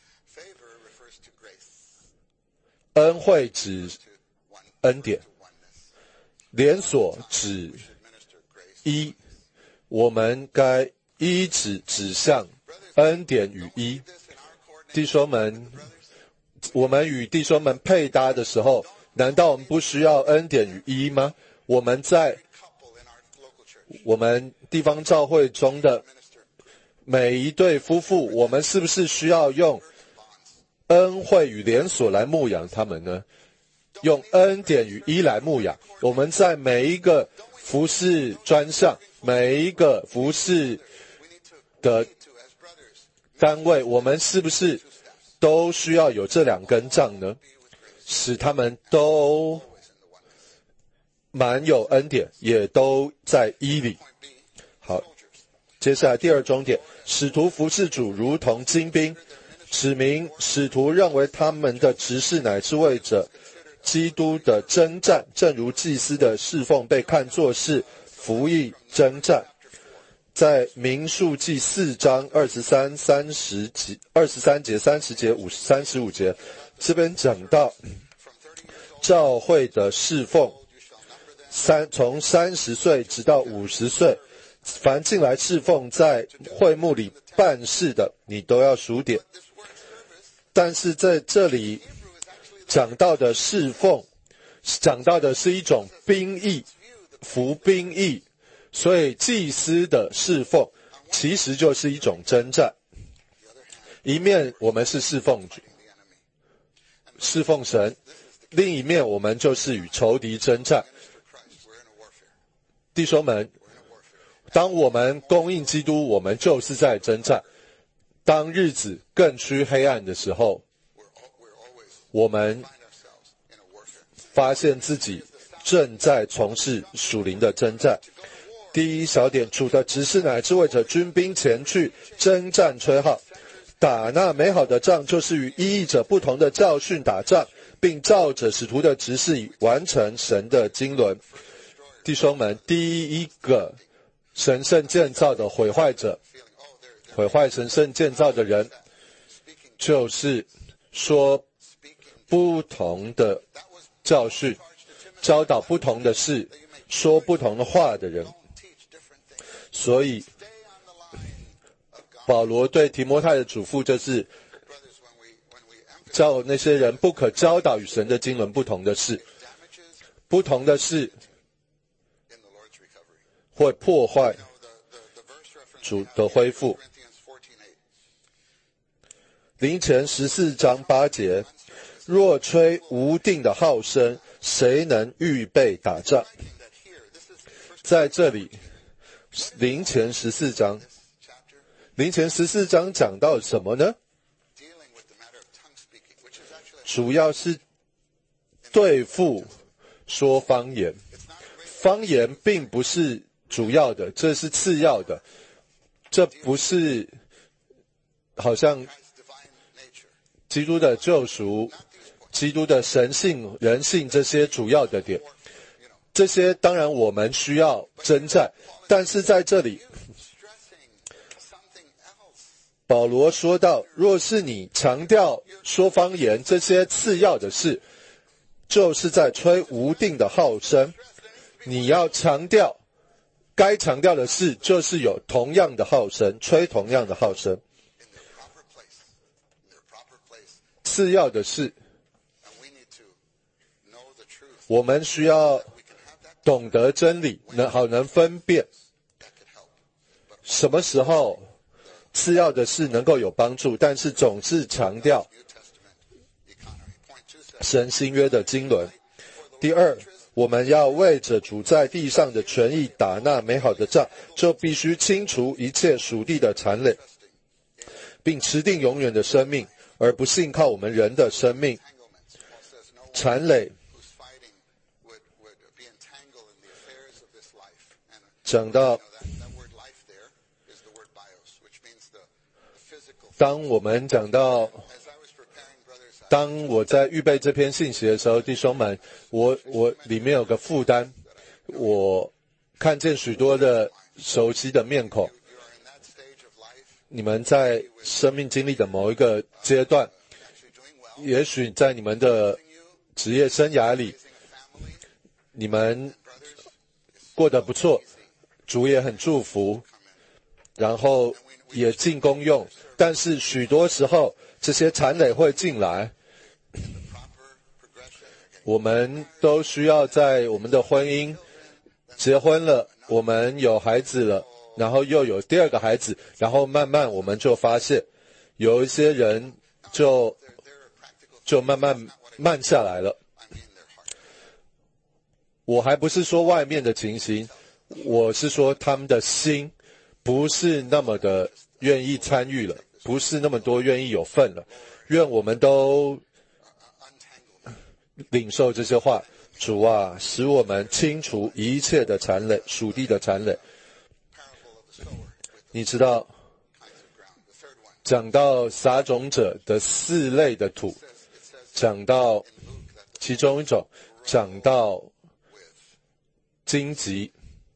A: 恩惠指恩典，连锁指一，我们该一指指向恩典与一。弟兄们，我们与弟兄们配搭的时候，难道我们不需要恩典与一吗？我们在我们地方教会中的每一对夫妇，我们是不是需要用恩惠与连锁来牧养他们呢？用恩典与一来牧养。我们在每一个服事专项，每一个服事的单位，我们是不是都需要有这两根杖呢？使他们都满有恩典，也都在一里。好，接下来第二重点，使徒服事主如同精兵，指明使徒认为他们的执事乃是为着基督的征战，正如祭司的侍奉被看作是服役征战。在民数记四章二十三、三十节、二十三节、三十节、五三十五节，这边讲到教会的侍奉，三从三十岁直到五十岁，凡进来侍奉在会幕里办事的，你都要数点。但是在这里讲到的侍奉，讲到的是一种兵役，服兵役。所以祭司的侍奉其实就是一种征战，一面我们是侍奉主，侍奉神，另一面我们就是与仇敌征战。弟兄们，当我们供应基督，我们就是在征战。当日子更趋黑暗的时候，我们发现自己正在从事属灵的征战。第一小点，主的执事乃是为着军兵前去征战吹号，打那美好的仗，就是与异议者不同的教训打仗，并照着使徒的执事以完成神的经纶。弟兄们，第一个神圣建造的毁坏者，毁坏神圣建造的人，就是说不同的教训，教导不同的事，说不同的话的人。所以保罗对提摩太的嘱咐就是叫那些人不可教导与神的经纶不同的事，不同的事会破坏主的恢复。林前十四章八节，若吹无定的号声，谁能预备打仗？在这里林前十四章，林前十四章讲到什么呢？主要是对付说方言，方言并不是主要的，这是次要的，这不是好像基督的救赎、基督的神性、人性这些主要的点。这些当然我们需要征战，但是在这里保罗说到，若是你强调说方言这些次要的事，就是在吹无定的号声。你要强调该强调的事，就是有同样的号声，吹同样的号声。次要的事，我们需要懂得真理，能好能分辨什么时候次要的事能够有帮助，但是总是强调神新约的经纶。第二，我们要为着主在地上的权益打那美好的仗，就必须清除一切属地的缠累，并持定永远的生命，而不信靠我们人的生命。缠累讲到当我们讲到，当我在预备这篇信息的时候，弟兄们，我我里面有个负担，我看见许多的熟悉的面孔。你们在生命经历的某一个阶段，也许在你们的职业生涯里，你们过得不错，主也很祝福，然后也尽功用，但是许多时候这些残累会进来，我们都需要在我们的婚姻结婚了，我们有孩子了，然后又有第二个孩子，然后慢慢我们就发现有一些人就就慢慢慢下来了。我还不是说外面的情形，我是说他们的心不是那么的愿意参与了，不是那么多愿意有份了。愿我们都领受这些话，主啊，使我们清除一切的残累，属地的残累。你知道，讲到撒种者的四类的土，讲到其中一种，讲到荆棘，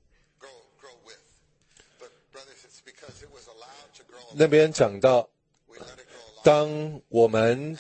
A: 那边讲到，当我们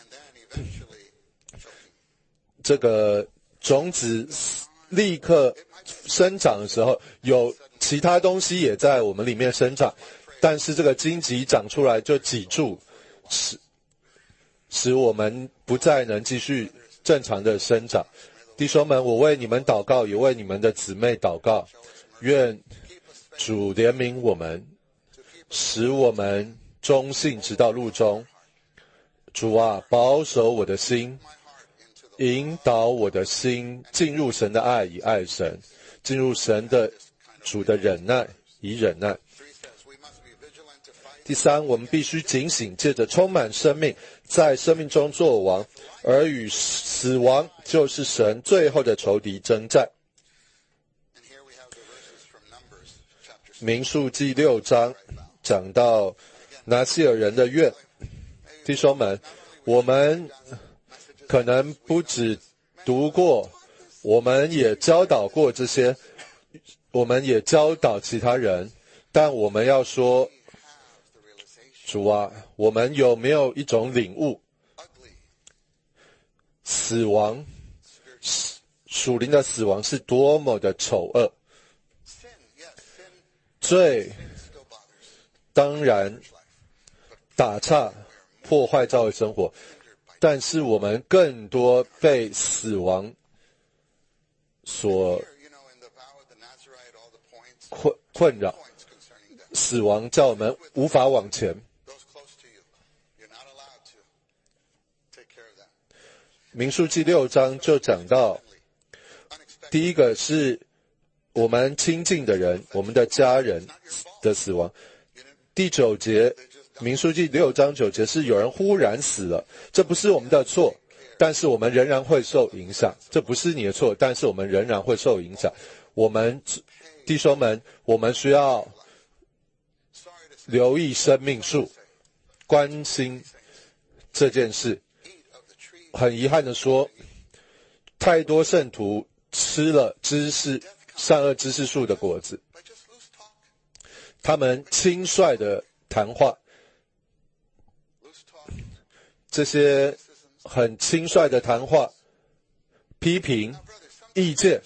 A: 这个种子立刻生长的时候，有其他东西也在我们里面生长，但是这个荆棘长出来就挤住，使使我们不再能继续正常的生长。弟兄们，我为你们祷告，也为你们的姊妹祷告，愿主怜悯我们，使我们忠信直到路中。主啊，保守我的心，引导我的心进入神的爱，以爱神，进入神的主的忍耐，以忍耐。第三，我们必须警醒，借着充满生命，在生命中作王，而与死亡就是神最后的仇敌征战。民数记六章讲到拿西尔人的愿，弟兄们，我们可能不只读过，我们也教导过这些，我们也教导其他人，但我们要说，主啊，我们有没有一种领悟？死亡，属灵的死亡是多么的丑恶。罪，当然打岔破坏教会生活，但是我们更多被死亡所困困扰，死亡叫我们无法往前。民数记六章就讲到，第一个是我们亲近的人，我们的家人的死亡。第九节，民数记六章九节是有人忽然死了，这不是我们的错，但是我们仍然会受影响。这不是你的错，但是我们仍然会受影响。我们弟兄们，我们需要留意生命树，关心这件事。很遗憾的说，太多圣徒吃了知识善恶知识树的果子，他们轻率的谈话，这些很轻率的谈话、批评、意见，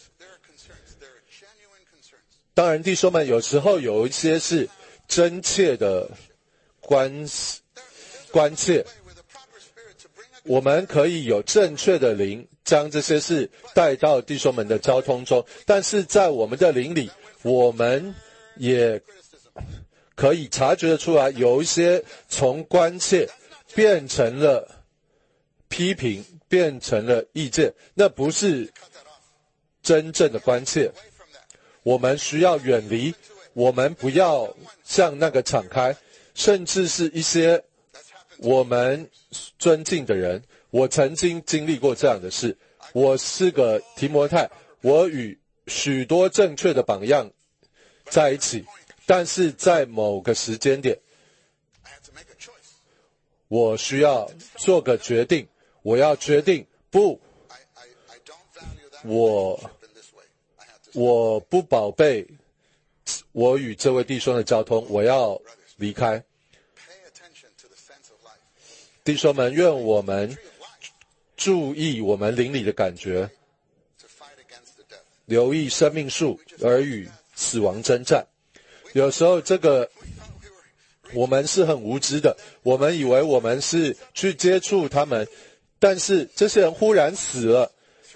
A: 当然弟兄们，有时候有一些是真切的关关切，我们可以有正确的灵，将这些事带到弟兄们的交通中，但是在我们的灵里，我们也可以察觉得出来，有一些从关切变成了批评，变成了意见，那不是真正的关切。我们需要远离，我们不要向那个敞开，甚至是一些我们尊敬的人。我曾经经历过这样的事，我是个提摩太，我与许多正确的榜样在一起，但是在某个时间点， 我需要做个决定，我要决定，不，我我不宝贝我与这位弟兄的交通，我要离开。弟兄们，愿我们注意我们灵里的感觉，留意生命树而与死亡征战。有时候这个我们是很无知的，我们以为我们是去接触他们，但是这些人忽然死了，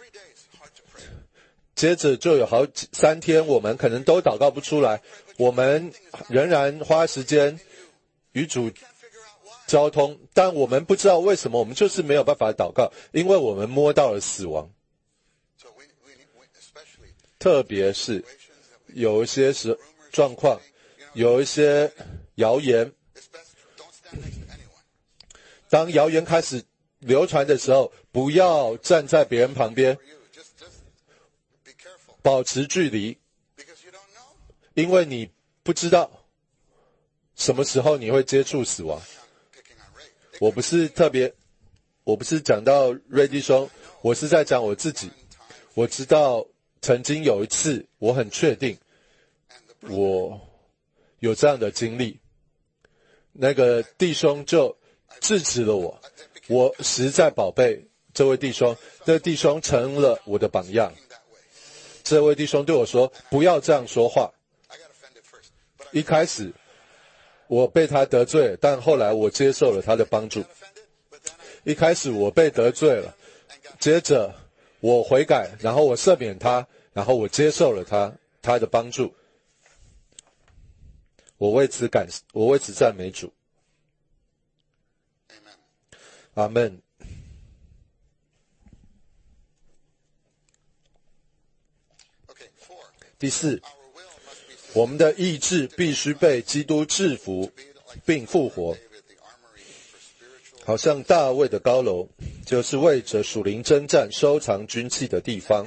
A: 接着就有好几三天我们可能都祷告不出来，我们仍然花时间与主交通，但我们不知道为什么我们就是没有办法祷告，因为我们摸到了死亡。特别是有一些时状况，有一些谣言，当谣言开始流传的时候，不要站在别人旁边，保持距离，因为你不知道什么时候你会接触死亡。我不是特别，我不是讲到瑞弟兄，我是在讲我自己。我知道曾经有一次，我很确定我有这样的经历，那个弟兄就制止了我，我实在宝贝这位弟兄，这位弟兄成了我的榜样。这位弟兄对我说，不要这样说话。一开始我被他得罪，但后来我接受了他的帮助。一开始我被得罪了，接着我悔改，然后我赦免他，然后我接受了他他的帮助。我为此感，我为此赞美主。阿们。第四，我们的意志必须被基督制服并复活，好像大卫的高楼，就是为着属灵征战收藏军器的地方。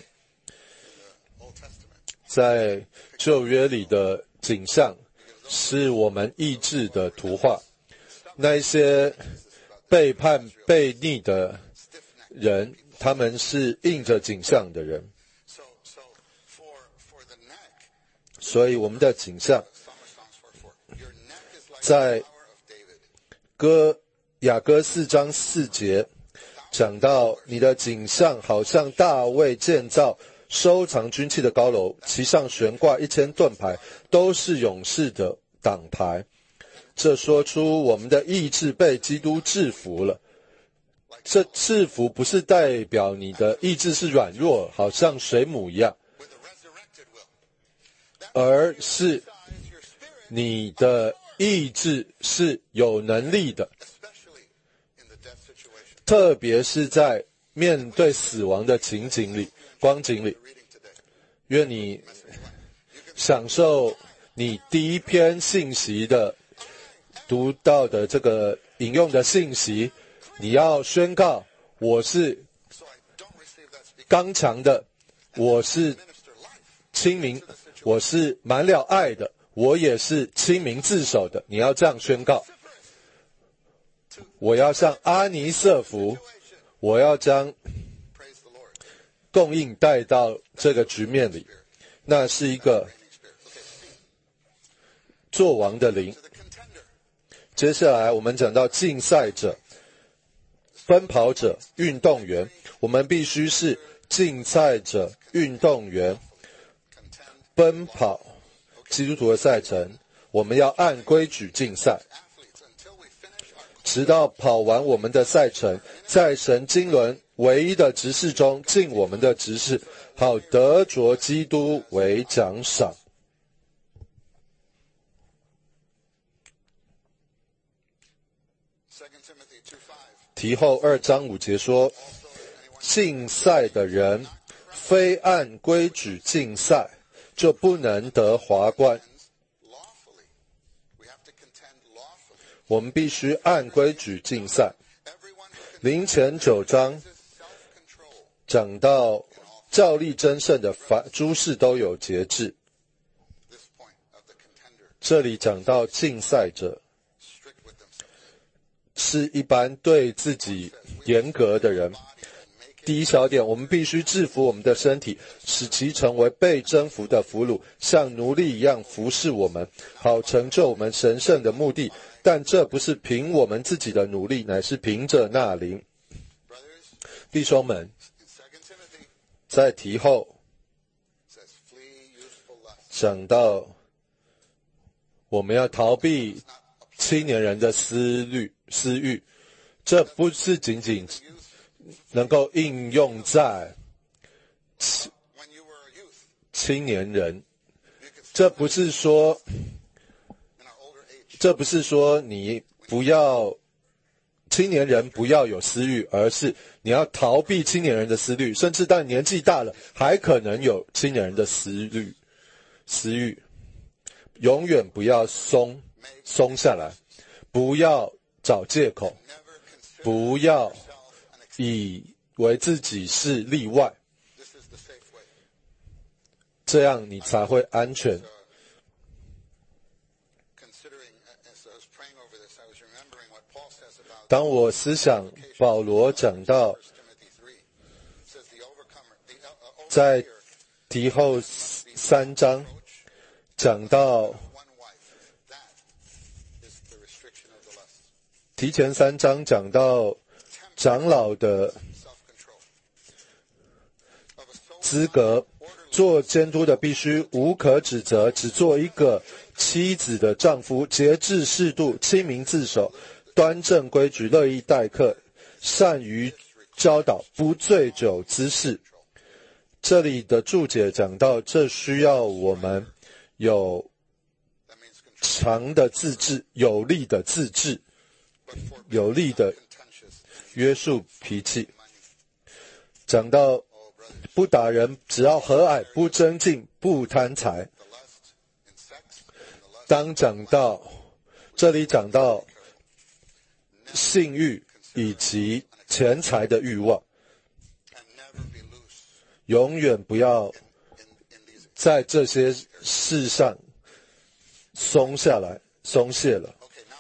A: 在旧约里的景象是我们意志的图画，那一些背叛背逆的人，他们是印着景象的人。所以我们的景象在歌雅歌四章四节讲到，你的景象好像大卫建造收藏军器的高楼，其上悬挂一千盾牌，都是勇士的挡牌。这说出我们的意志被基督制服了。这制服不是代表你的意志是软弱，好像水母一样，而是你的意志是有能力的，特别是在面对死亡的情景里、光景里。愿你享受你第一篇信息的读到的这个引用的信息，你要宣告，我是刚强的，我是清明，我是满了爱的，我也是清明自守的。你要这样宣告。我要像阿尼瑟夫，我要将供应带到这个局面里，那是一个作王的灵。接下来我们讲到竞赛者、奔跑者、运动员，我们必须是竞赛者、运动员。奔跑基督徒的赛程，我们要按规矩竞赛，直到跑完我们的赛程，在神经纶唯一的职事中尽我们的职事，好得着基督为奖赏。提后二章五节说，竞赛的人非按规矩竞赛，就不能得华冠。我们必须按规矩竞赛。林前九章讲到照例争胜的凡诸事都有节制，这里讲到竞赛者， 是一般对自己严格的人。第一小点，我们必须制服我们的身体，使其成为被征服的俘虏，像奴隶一样服侍我们，好成就我们神圣的目的。但这不是凭我们自己的努力，乃是凭着那灵。弟兄们，在题后讲到我们要逃避青年人的私欲，私欲，这不是仅仅能够应用在青年人，这不是说，这不是说你不要青年人不要有私欲，而是你要逃避青年人的私欲，甚至当年纪大了，还可能有青年人的私欲。私欲，永远不要松松下来，不要找借口，不要以为自己是例外，这样你才会安全。当我思想保罗讲到在提后三章讲到提前三章讲到长老的资格，做监督的必须无可指责，只做一个妻子的丈夫，节制适度，亲民自守，端正规矩，乐意待客，善于教导，不醉酒滋事。这里的注解讲到，这需要我们有强的自制，有力的自制，有力的约束脾气。讲到不打人，只要和蔼，不争竞，不贪财。当讲到这里讲到性欲以及钱财的欲望，永远不要在这些事上松下来、松懈了。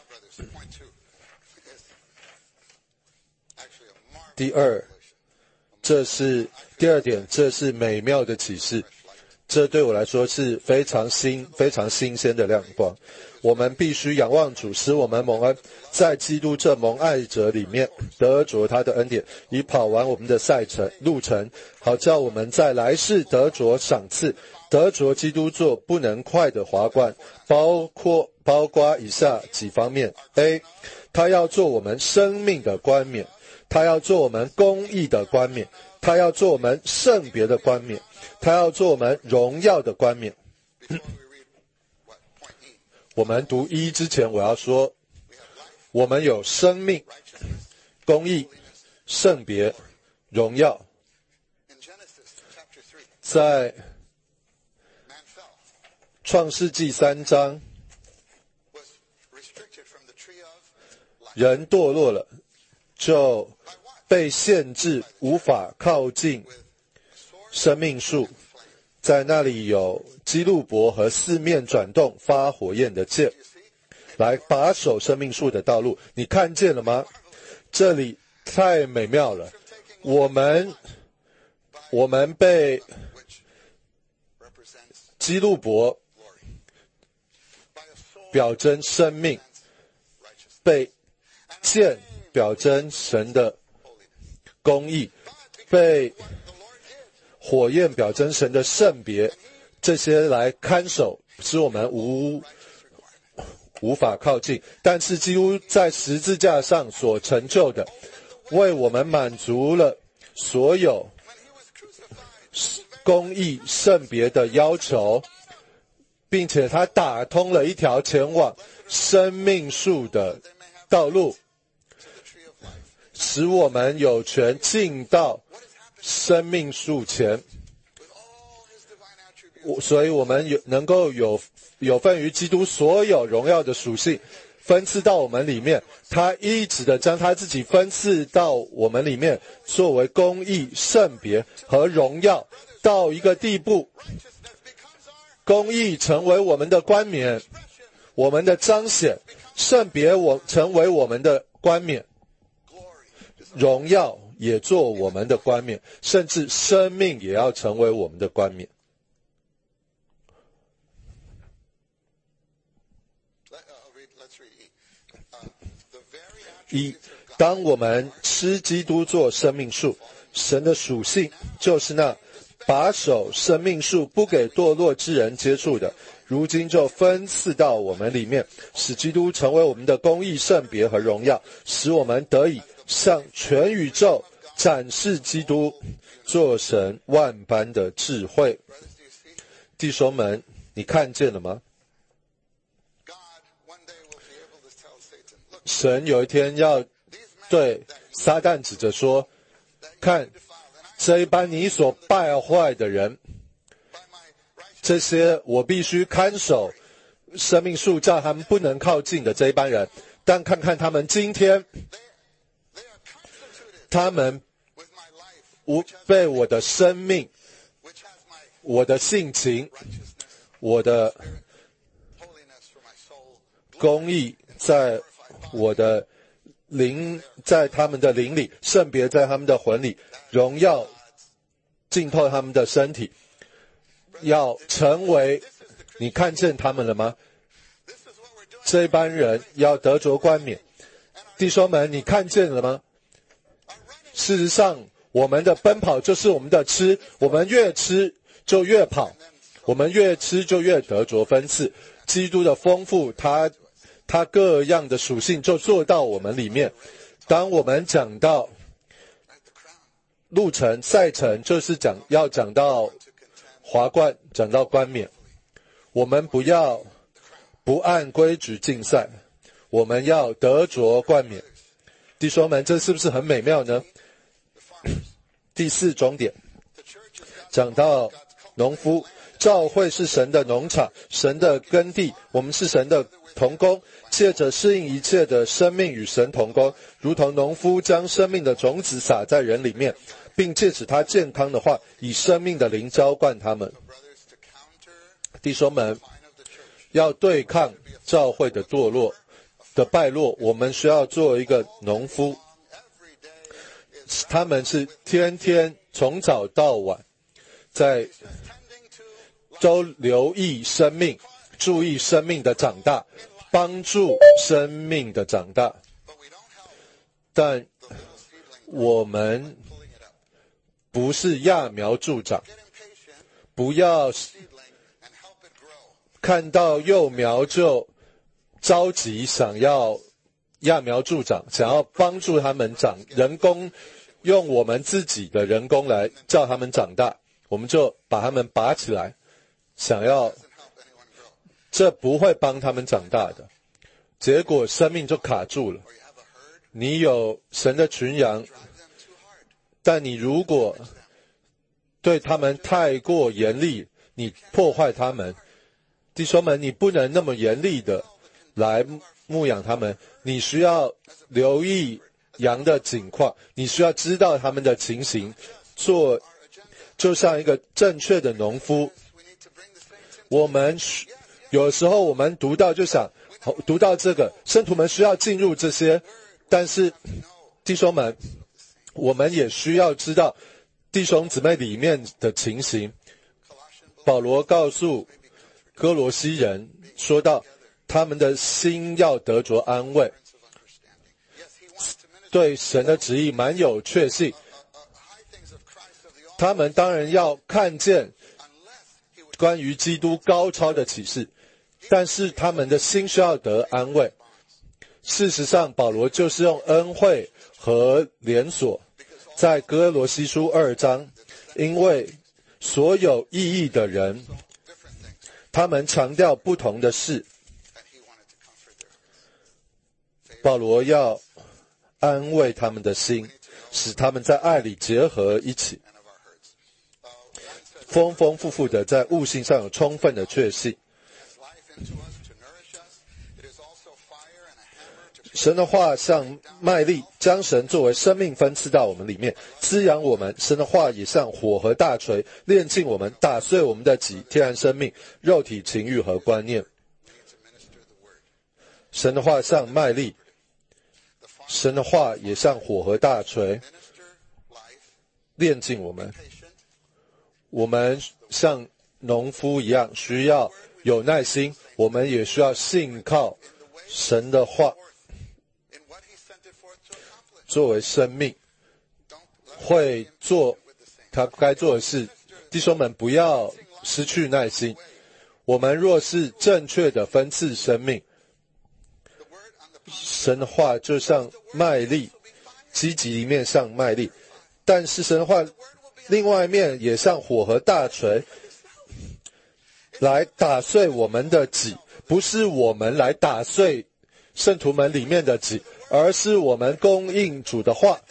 A: 第二，这是第二点，这是美妙的启示。这对我来说是非常新、非常新鲜的亮光。我们必须仰望主，使我们蒙恩，在基督这蒙爱者里面得着他的恩典，以跑完我们的赛程路程，好叫我们在来世得着赏赐，得着基督做不能快的华冠，包括包括以下几方面。A， 他要做我们生命的冠冕，他要做我们公义的冠冕，他要做我们圣别的冠冕，他要做我们荣耀的冠冕。我们读一之前，我要说，我们有生命、公义、圣别、荣耀。在创世纪三章，人堕落了，就被限制，无法靠近生命树。在那里有基路伯和四面转动发火焰的剑，来把守生命树的道路。你看见了吗？这里太美妙了。我们我们被基路伯表征生命，被剑表征神的公义，被火焰表征神的圣别，这些来看守，使我们无无法靠近。但是基督在十字架上所成就的，为我们满足了所有公义圣别的要求，并且他打通了一条前往生命树的道路，使我们有权进到生命树前，所以我们有能够有有份于基督所有荣耀的属性分赐到我们里面。他一直的将他自己分赐到我们里面，作为公义、圣别和荣耀，到一个地步，公义成为我们的冠冕，我们的彰显；圣别我成为我们的冠冕，荣耀也做我们的冠冕，甚至生命也要成为我们的冠冕。一，当我们吃基督做生命树，神的属性就是那把守生命树不给堕落之人接触的，如今就分赐到我们里面，使基督成为我们的公义、圣别和荣耀，使我们得以向全宇宙展示基督，做神万般的智慧。弟兄们，你看见了吗？神有一天要对撒旦指着说，看这一班你所败坏的人，这些我必须看守生命树，叫他们不能靠近的这一班人，但看看他们今天，他们无被我的生命、我的性情、我的公义在我的灵，在他们的灵里，圣别在他们的魂里，荣耀浸透他们的身体，要成为，你看见他们了吗？这班人要得着冠冕。弟兄们，你看见了吗？事实上，我们的奔跑就是我们的吃，我们越吃就越跑，我们越吃就越得着分赐。基督的丰富，他它各样的属性就做到我们里面。当我们讲到路程赛程，就是讲要讲到华冠，讲到冠冕，我们不要不按规矩竞赛，我们要得着冠冕。弟兄们，这是不是很美妙呢？第四重点讲到农夫，教会是神的农场，神的耕地，我们是神的同工，借着适应一切的生命与神同工，如同农夫将生命的种子撒在人里面，并借使他健康的话，以生命的灵浇灌他们。弟兄们，要对抗教会的堕落的败落，我们需要做一个农夫，他们是天天从早到晚在都留意生命，注意生命的长大，帮助生命的长大。但我们不是揠苗助长，不要看到幼苗就着急想要揠苗助长，想要帮助他们长，人工用我们自己的人工来叫他们长大，我们就把他们拔起来，想要，这不会帮他们长大的，结果生命就卡住了。你有神的群羊，但你如果对他们太过严厉，你破坏他们。弟兄们，你不能那么严厉的来牧养他们，你需要留意羊的景况，你需要知道他们的情形，做就像一个正确的农夫。我们有时候我们读到就想读到这个，圣徒们需要进入这些，但是弟兄们，我们也需要知道弟兄姊妹里面的情形。保罗告诉哥罗西人说到，他们的心要得着安慰，对神的旨意蛮有确信，他们当然要看见关于基督高超的启示，但是他们的心需要得安慰。事实上，保罗就是用恩惠和连锁，在哥罗西书二章，因为所有意义的人，他们强调不同的事，保罗要安慰他们的心，使他们在爱里结合一起，丰丰富富的在悟性上有充分的确信。神的话像麦粒，将神作为生命分赐到我们里面，滋养我们。神的话也像火和大锤，炼尽我们，打碎我们的己天然生命、肉体情欲和观念。神的话像麦粒， 神的话也像火和大锤，炼净我们。我们像农夫一样，需要有耐心，我们也需要信靠神的话作为生命，会做他该做的事。弟兄们，不要失去耐心。我们若是正确的分赐生命，神的话就像麦粒，积极一面像麦粒，但是神的话另外一面也像火和大锤，来打碎我们的己，不是我们来打碎圣徒们里面的己，而是我们供应主的话。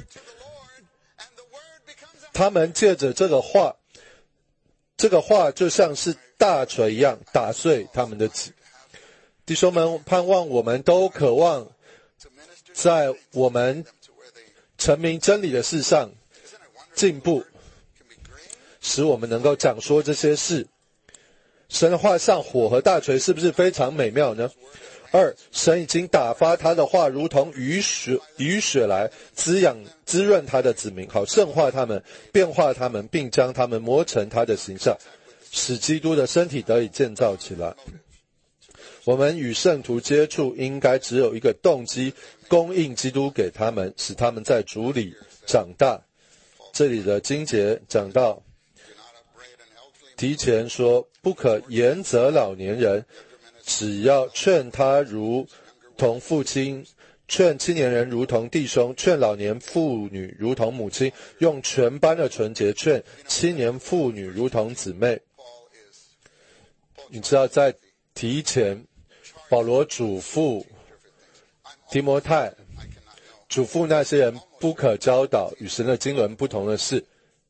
A: 他们借着这个话，这个话就像是大锤一样打碎他们的己。弟兄们，盼望我们都渴望在我们成明真理的事上进步，使我们能够讲说这些事。神的话像火和大锤，是不是非常美妙呢？二，神已经打发他的话如同雨水雨水来滋养滋润他的子民，好圣化他们，变化他们，并将他们磨成他的形象，使基督的身体得以建造起来。我们与圣徒接触应该只有一个动机，供应基督给他们，使他们在主里长大。这里的经节讲到，提前说不可严责老年人，只要劝他如同父亲，劝青年人如同弟兄，劝老年妇女如同母亲，用全般的纯洁劝青年妇女如同姊妹。你知道在提前保罗嘱咐提摩太，嘱咐那些人不可教导与神的经纶不同的事。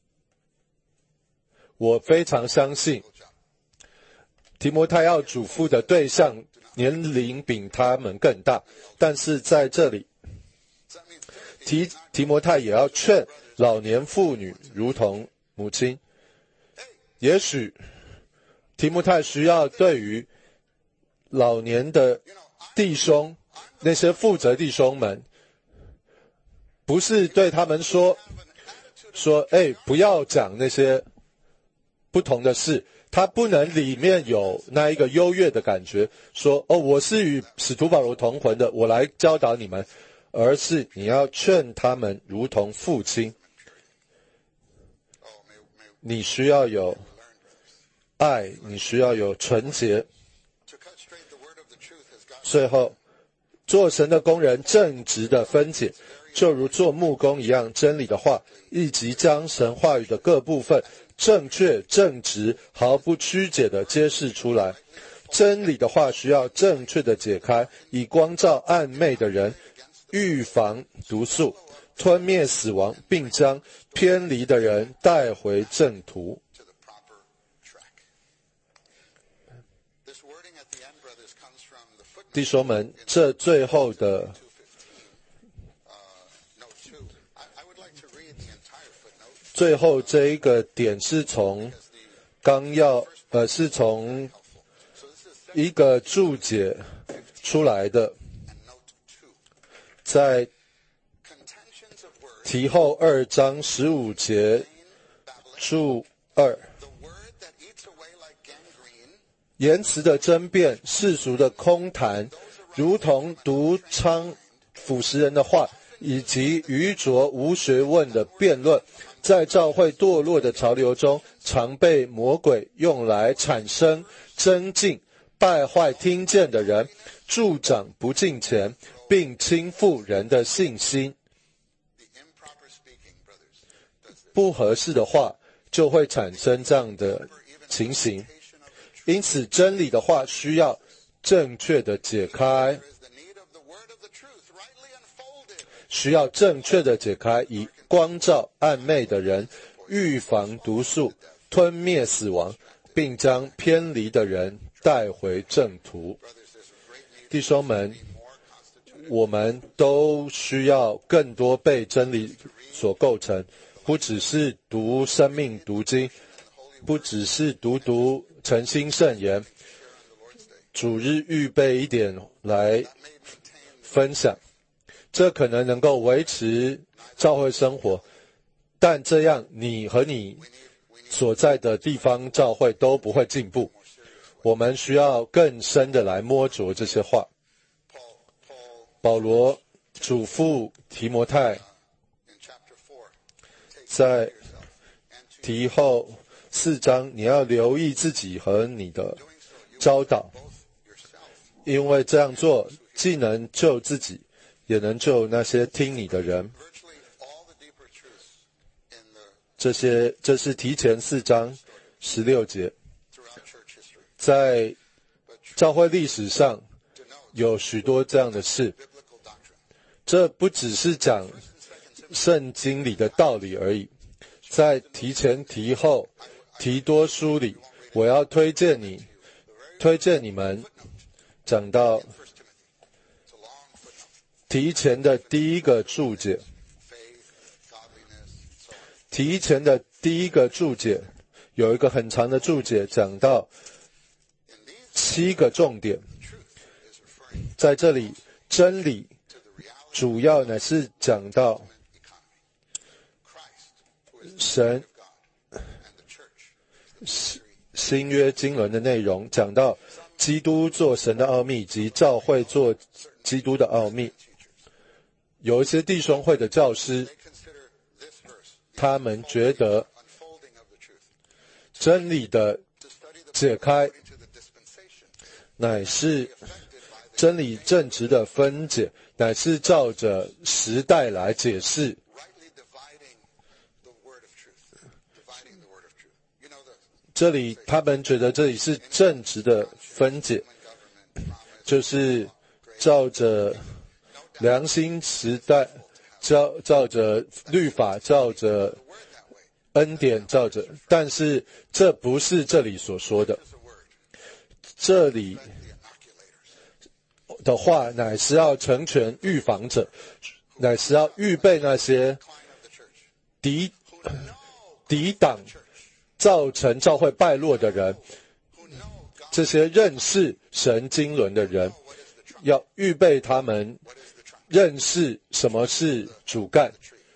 A: 我非常相信提摩太要嘱咐的对象年龄比他们更大，但是在这里提提摩太也要劝老年妇女如同母亲。也许提摩太需要对于老年的弟兄，那些负责弟兄们，不是对他们说说哎，不要讲那些不同的事，他不能里面有那一个优越的感觉，说哦，我是与使徒保罗同魂的，我来教导你们，而是你要劝他们如同父亲。你需要有爱，你需要有纯洁。最后，做神的工人正直的分解，就如做木工一样，真理的话以及将神话语的各部分正确正直毫不曲解地揭示出来。真理的话需要正确地解开，以光照暗昧的人，预防毒素，吞灭死亡，并将偏离的人带回正途。弟兄们，这最后的最后这一个点是从纲要，呃，是从一个注解出来的，在题后二章十五节注二。言辞的争辩，世俗的空谈，如同毒疮腐蚀人的话，以及愚拙无学问的辩论，在教会堕落的潮流中，常被魔鬼用来产生增进、败坏听见的人，助长不敬虔，并倾覆人的信心。不合适的话，就会产生这样的情形。因此，真理的话需要正确的解开，需要正确的解开，以光照暗昧的人，预防毒素，吞灭死亡，并将偏离的人带回正途。弟兄们，我们都需要更多被真理所构成，不只是读生命读经，不只是读读诚心圣言，主日预备一点来分享。 这可能能够维持教会生活，但这样你和你所在的地方教会都不会进步。我们需要更深的来摸着这些话。保罗嘱咐提摩太，在提后四章，你要留意自己和你的教导，因为这样做既能救自己，也能救那些听你的人。这些这是提前四章十六节。在教会历史上有许多这样的事，这不只是讲圣经里的道理而已。在提前提后提多书里，我要推荐你推荐你们讲到提前的第一个注解。提前的第一个注解有一个很长的注解，讲到七个重点。在这里，真理主要乃是讲到神新约经纶的内容，讲到基督做神的奥秘及教会做基督的奥秘。有一些弟兄会的教师，他们觉得真理的解开乃是真理正直的分解，乃是照着时代来解释。这里他们觉得这里是正直的分解，就是照着良心时代，照照着律法，照着恩典，照着，但是这不是这里所说的。这里的话乃是要成全预防者，乃是要预备那些抵抵挡造成教会败落的人，这些认识神经纶的人，要预备他们认识什么是主干。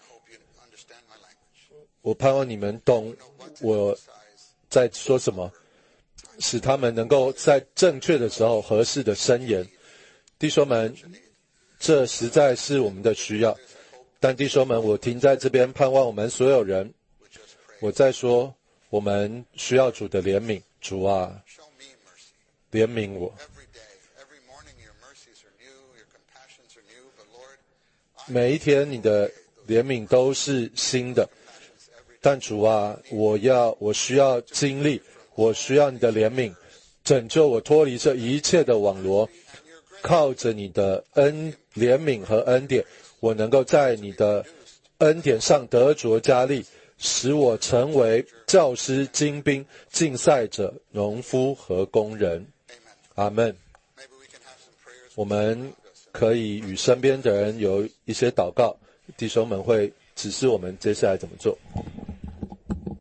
A: 我盼望你们懂我在说什么，使他们能够在正确的时候合适的申言。弟兄们，这实在是我们的需要。但弟兄们，我停在这边，盼望我们所有人，我在说我们需要主的怜悯。主啊，怜悯我。每一天你的怜悯都是新的，但主啊，我要我需要经历，我需要你的怜悯，拯救我脱离这一切的网罗。靠着你的恩怜悯和恩典，我能够在你的恩典上得着加力，使我成为教师、精兵、竞赛者、农夫和工人。阿们。我们可以与身边的人有一些祷告，弟兄们会指示我们接下来怎么做。